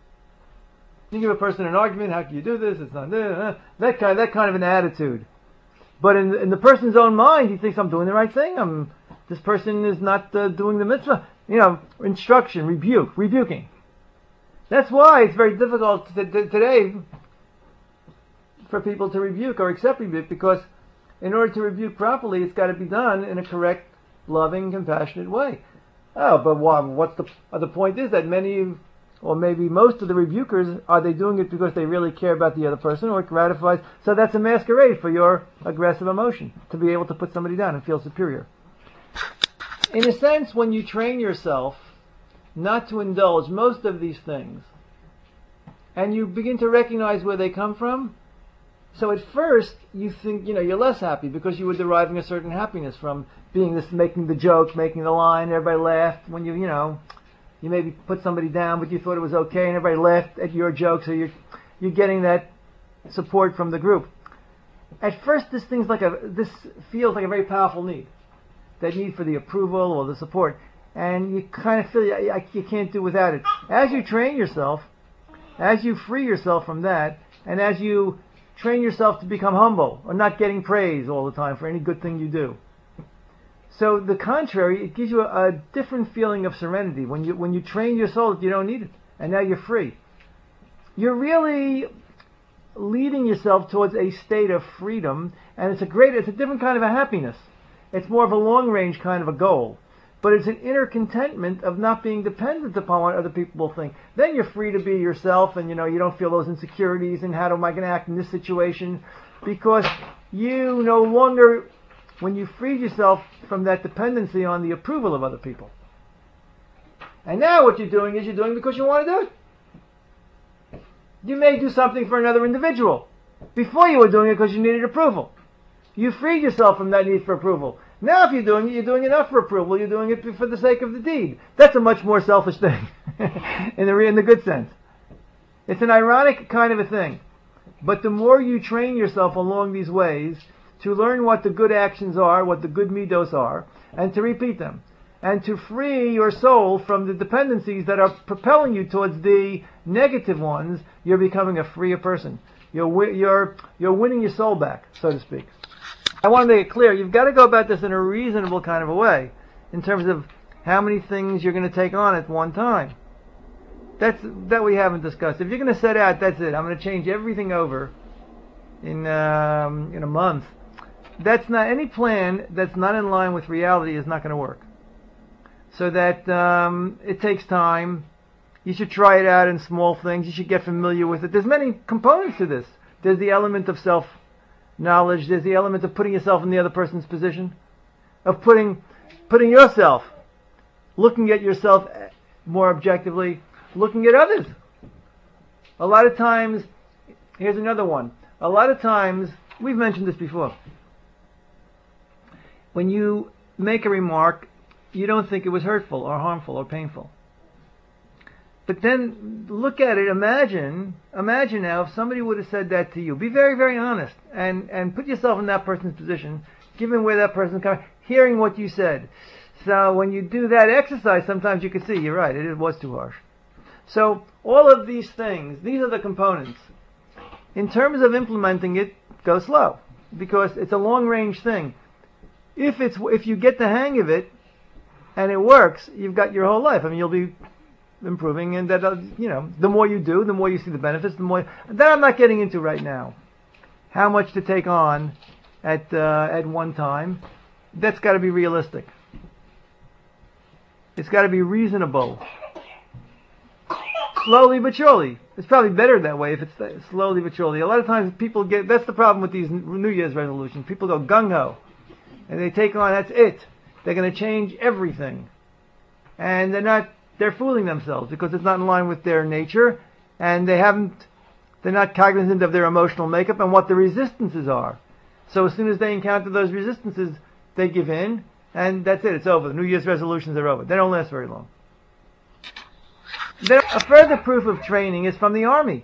You give a person an argument, how can you do this? It's not that that kind that kind of an attitude. But in in the person's own mind, he thinks I'm doing the right thing. I'm this person is not uh, doing the mitzvah. You know, instruction, rebuke, rebuking. That's why it's very difficult to, to, today for people to rebuke or accept rebuke, because in order to rebuke properly, it's got to be done in a correct, loving, compassionate way. Oh, but what, what's the uh, the point is that many, or maybe most of the rebukers, are they doing it because they really care about the other person, or it gratifies? So that's a masquerade for your aggressive emotion, to be able to put somebody down and feel superior. In a sense, when you train yourself not to indulge most of these things, and you begin to recognize where they come from, so at first you think, you know, you're less happy because you were deriving a certain happiness from being this, making the joke, making the line, everybody laughed when you, you know, you maybe put somebody down, but you thought it was okay, and everybody laughed at your joke, so you're you're getting that support from the group. At first, this thing's like a this feels like a very powerful need. That need for the approval or the support, and you kind of feel you, you can't do without it. As you train yourself, as you free yourself from that, and as you train yourself to become humble, or not getting praise all the time for any good thing you do. So the contrary, it gives you a, a different feeling of serenity. When you when you train your soul, you don't need it, and now you're free. You're really leading yourself towards a state of freedom, and it's a great, it's a different kind of a happiness. It's more of a long-range kind of a goal. But it's an inner contentment of not being dependent upon what other people will think. Then you're free to be yourself, and you know you don't feel those insecurities and how am I going to act in this situation, because you no longer, when you freed yourself from that dependency on the approval of other people. And now what you're doing is you're doing because you want to do it. You may do something for another individual. Before you were doing it because you needed approval. You freed yourself from that need for approval. Now if you're doing it, you're doing it not for approval, you're doing it for the sake of the deed. That's a much more selfish thing, in the in the good sense. It's an ironic kind of a thing. But the more you train yourself along these ways, to learn what the good actions are, what the good midos are, and to repeat them, and to free your soul from the dependencies that are propelling you towards the negative ones, you're becoming a freer person. You're, you're, you're winning your soul back, so to speak. I want to make it clear, you've got to go about this in a reasonable kind of a way, in terms of how many things you're going to take on at one time. That's, that we haven't discussed. If you're going to set out, that's it, I'm going to change everything over in, um, in a month. That's not, any plan that's not in line with reality is not going to work. So that, um, it takes time. You should try it out in small things. You should get familiar with it. There's many components to this. There's the element of self-knowledge. There's the element of putting yourself in the other person's position. Of putting, putting yourself, looking at yourself more objectively, looking at others. A lot of times, here's another one. A lot of times, we've mentioned this before. When you make a remark, you don't think it was hurtful or harmful or painful. But then look at it, imagine, imagine now if somebody would have said that to you. Be very, very honest and, and put yourself in that person's position, given where that person's coming, hearing what you said. So when you do that exercise, sometimes you can see, you're right, it was too harsh. So all of these things, these are the components. In terms of implementing it, go slow, because it's a long-range thing. If it's if you get the hang of it and it works, you've got your whole life. I mean, you'll be improving, and that uh, you know, the more you do, the more you see the benefits. The more that I'm not getting into right now. How much to take on at uh, at one time? That's got to be realistic. It's got to be reasonable. Slowly but surely. It's probably better that way if it's slowly but surely. A lot of times people get, that's the problem with these New Year's resolutions. People go gung-ho. And they take on, that's it. They're going to change everything. And they're not, they're fooling themselves because it's not in line with their nature. And they haven't, they're not cognizant of their emotional makeup and what the resistances are. So as soon as they encounter those resistances, they give in. And that's it, it's over. The New Year's resolutions are over. They don't last very long. There, a further proof of training is from the army.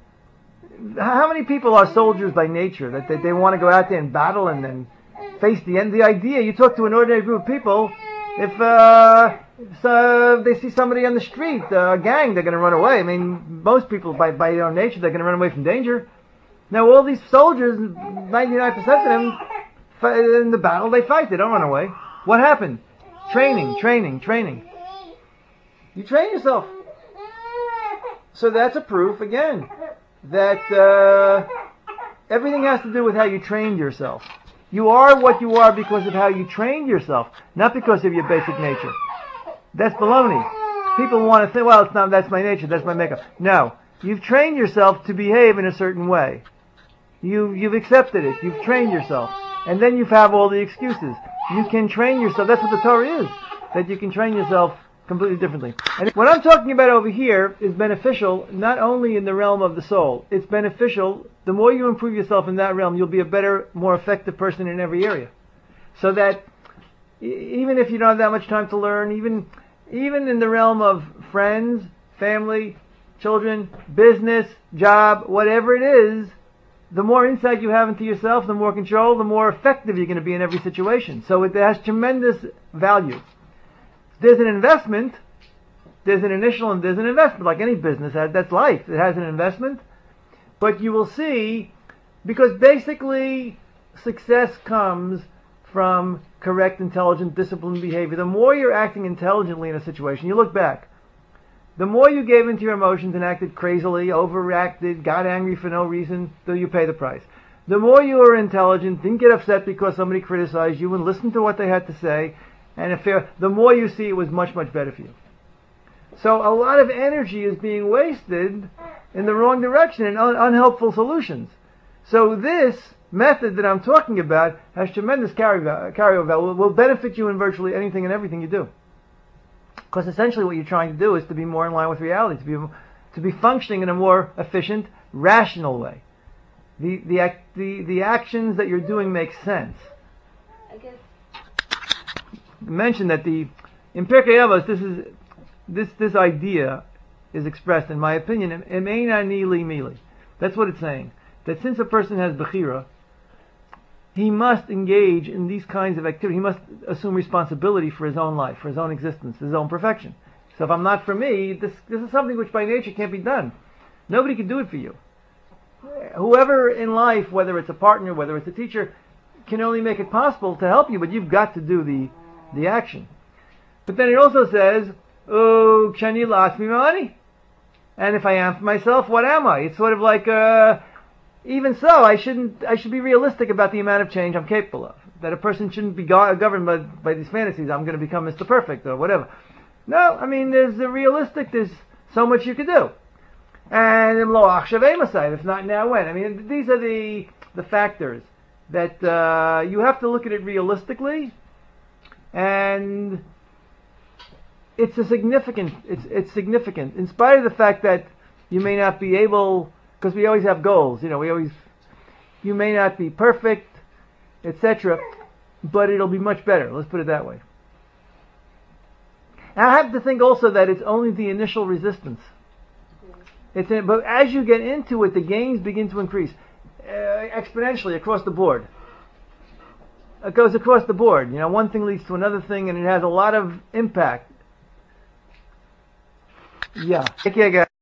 How many people are soldiers by nature that they, they want to go out there and battle and then face the end? The idea, you talk to an ordinary group of people, if uh, so they see somebody on the street, uh, a gang, they're going to run away. I mean, most people by, by their own nature, they're going to run away from danger. Now all these soldiers, ninety-nine percent of them, in the battle they fight, they don't run away. What happened? Training, training, training. You train yourself. So that's a proof, again, that uh, everything has to do with how you trained yourself. You are what you are because of how you trained yourself, not because of your basic nature. That's baloney. People want to think, well, it's not, that's my nature, that's my makeup. No. You've trained yourself to behave in a certain way. You, you've accepted it. You've trained yourself. And then you have all the excuses. You can train yourself. That's what the Torah is. That you can train yourself completely differently. And what I'm talking about over here is beneficial not only in the realm of the soul. It's beneficial. The more you improve yourself in that realm, you'll be a better, more effective person in every area. So that even if you don't have that much time to learn, even even in the realm of friends, family, children, business, job, whatever it is, the more insight you have into yourself, the more control, the more effective you're going to be in every situation. So it has tremendous value. There's an investment, there's an initial and there's an investment, like any business, that's life. It has an investment. But you will see, because basically success comes from correct, intelligent, disciplined behavior. The more you're acting intelligently in a situation, you look back, the more you gave into your emotions and acted crazily, overreacted, got angry for no reason, though you pay the price. The more you were intelligent, didn't get upset because somebody criticized you and listened to what they had to say, and if the more you see it was much, much better for you. So a lot of energy is being wasted in the wrong direction and un- unhelpful solutions. So this method that I'm talking about has tremendous carry carryover value, will benefit you in virtually anything and everything you do. Because essentially what you're trying to do is to be more in line with reality, to be to be functioning in a more efficient, rational way. The the act, the, the actions that you're doing make sense.
I guess.
Mention that the in Pirkei Avos, this is this this idea is expressed, in my opinion, emein ani li mili. That's what it's saying. That since a person has bechira, he must engage in these kinds of activity. He must assume responsibility for his own life, for his own existence, his own perfection. So if I'm not for me, this this is something which by nature can't be done. Nobody can do it for you. Whoever in life, whether it's a partner, whether it's a teacher, can only make it possible to help you, but you've got to do the the action. But then it also says, "Oh, kshani la'atzmi ma'ani," and if I am for myself, what am I? It's sort of like, uh, even so, I shouldn't. I should be realistic about the amount of change I'm capable of. That a person shouldn't be go- governed by, by these fantasies. I'm going to become Mister Perfect or whatever. No, I mean, there's a realistic. There's so much you can do. And if not now, when? I mean, these are the the factors that uh, you have to look at it realistically, and it's a significant. It's it's significant in spite of the fact that you may not be able, because we always have goals. You know, we always you may not be perfect, et cetera. But it'll be much better. Let's put it that way. And I have to think also that it's only the initial resistance. It's in, but as you get into it, the gains begin to increase uh, exponentially across the board. It goes across the board. You know, one thing leads to another thing, and it has a lot of impact. Yeah. Take care, guys.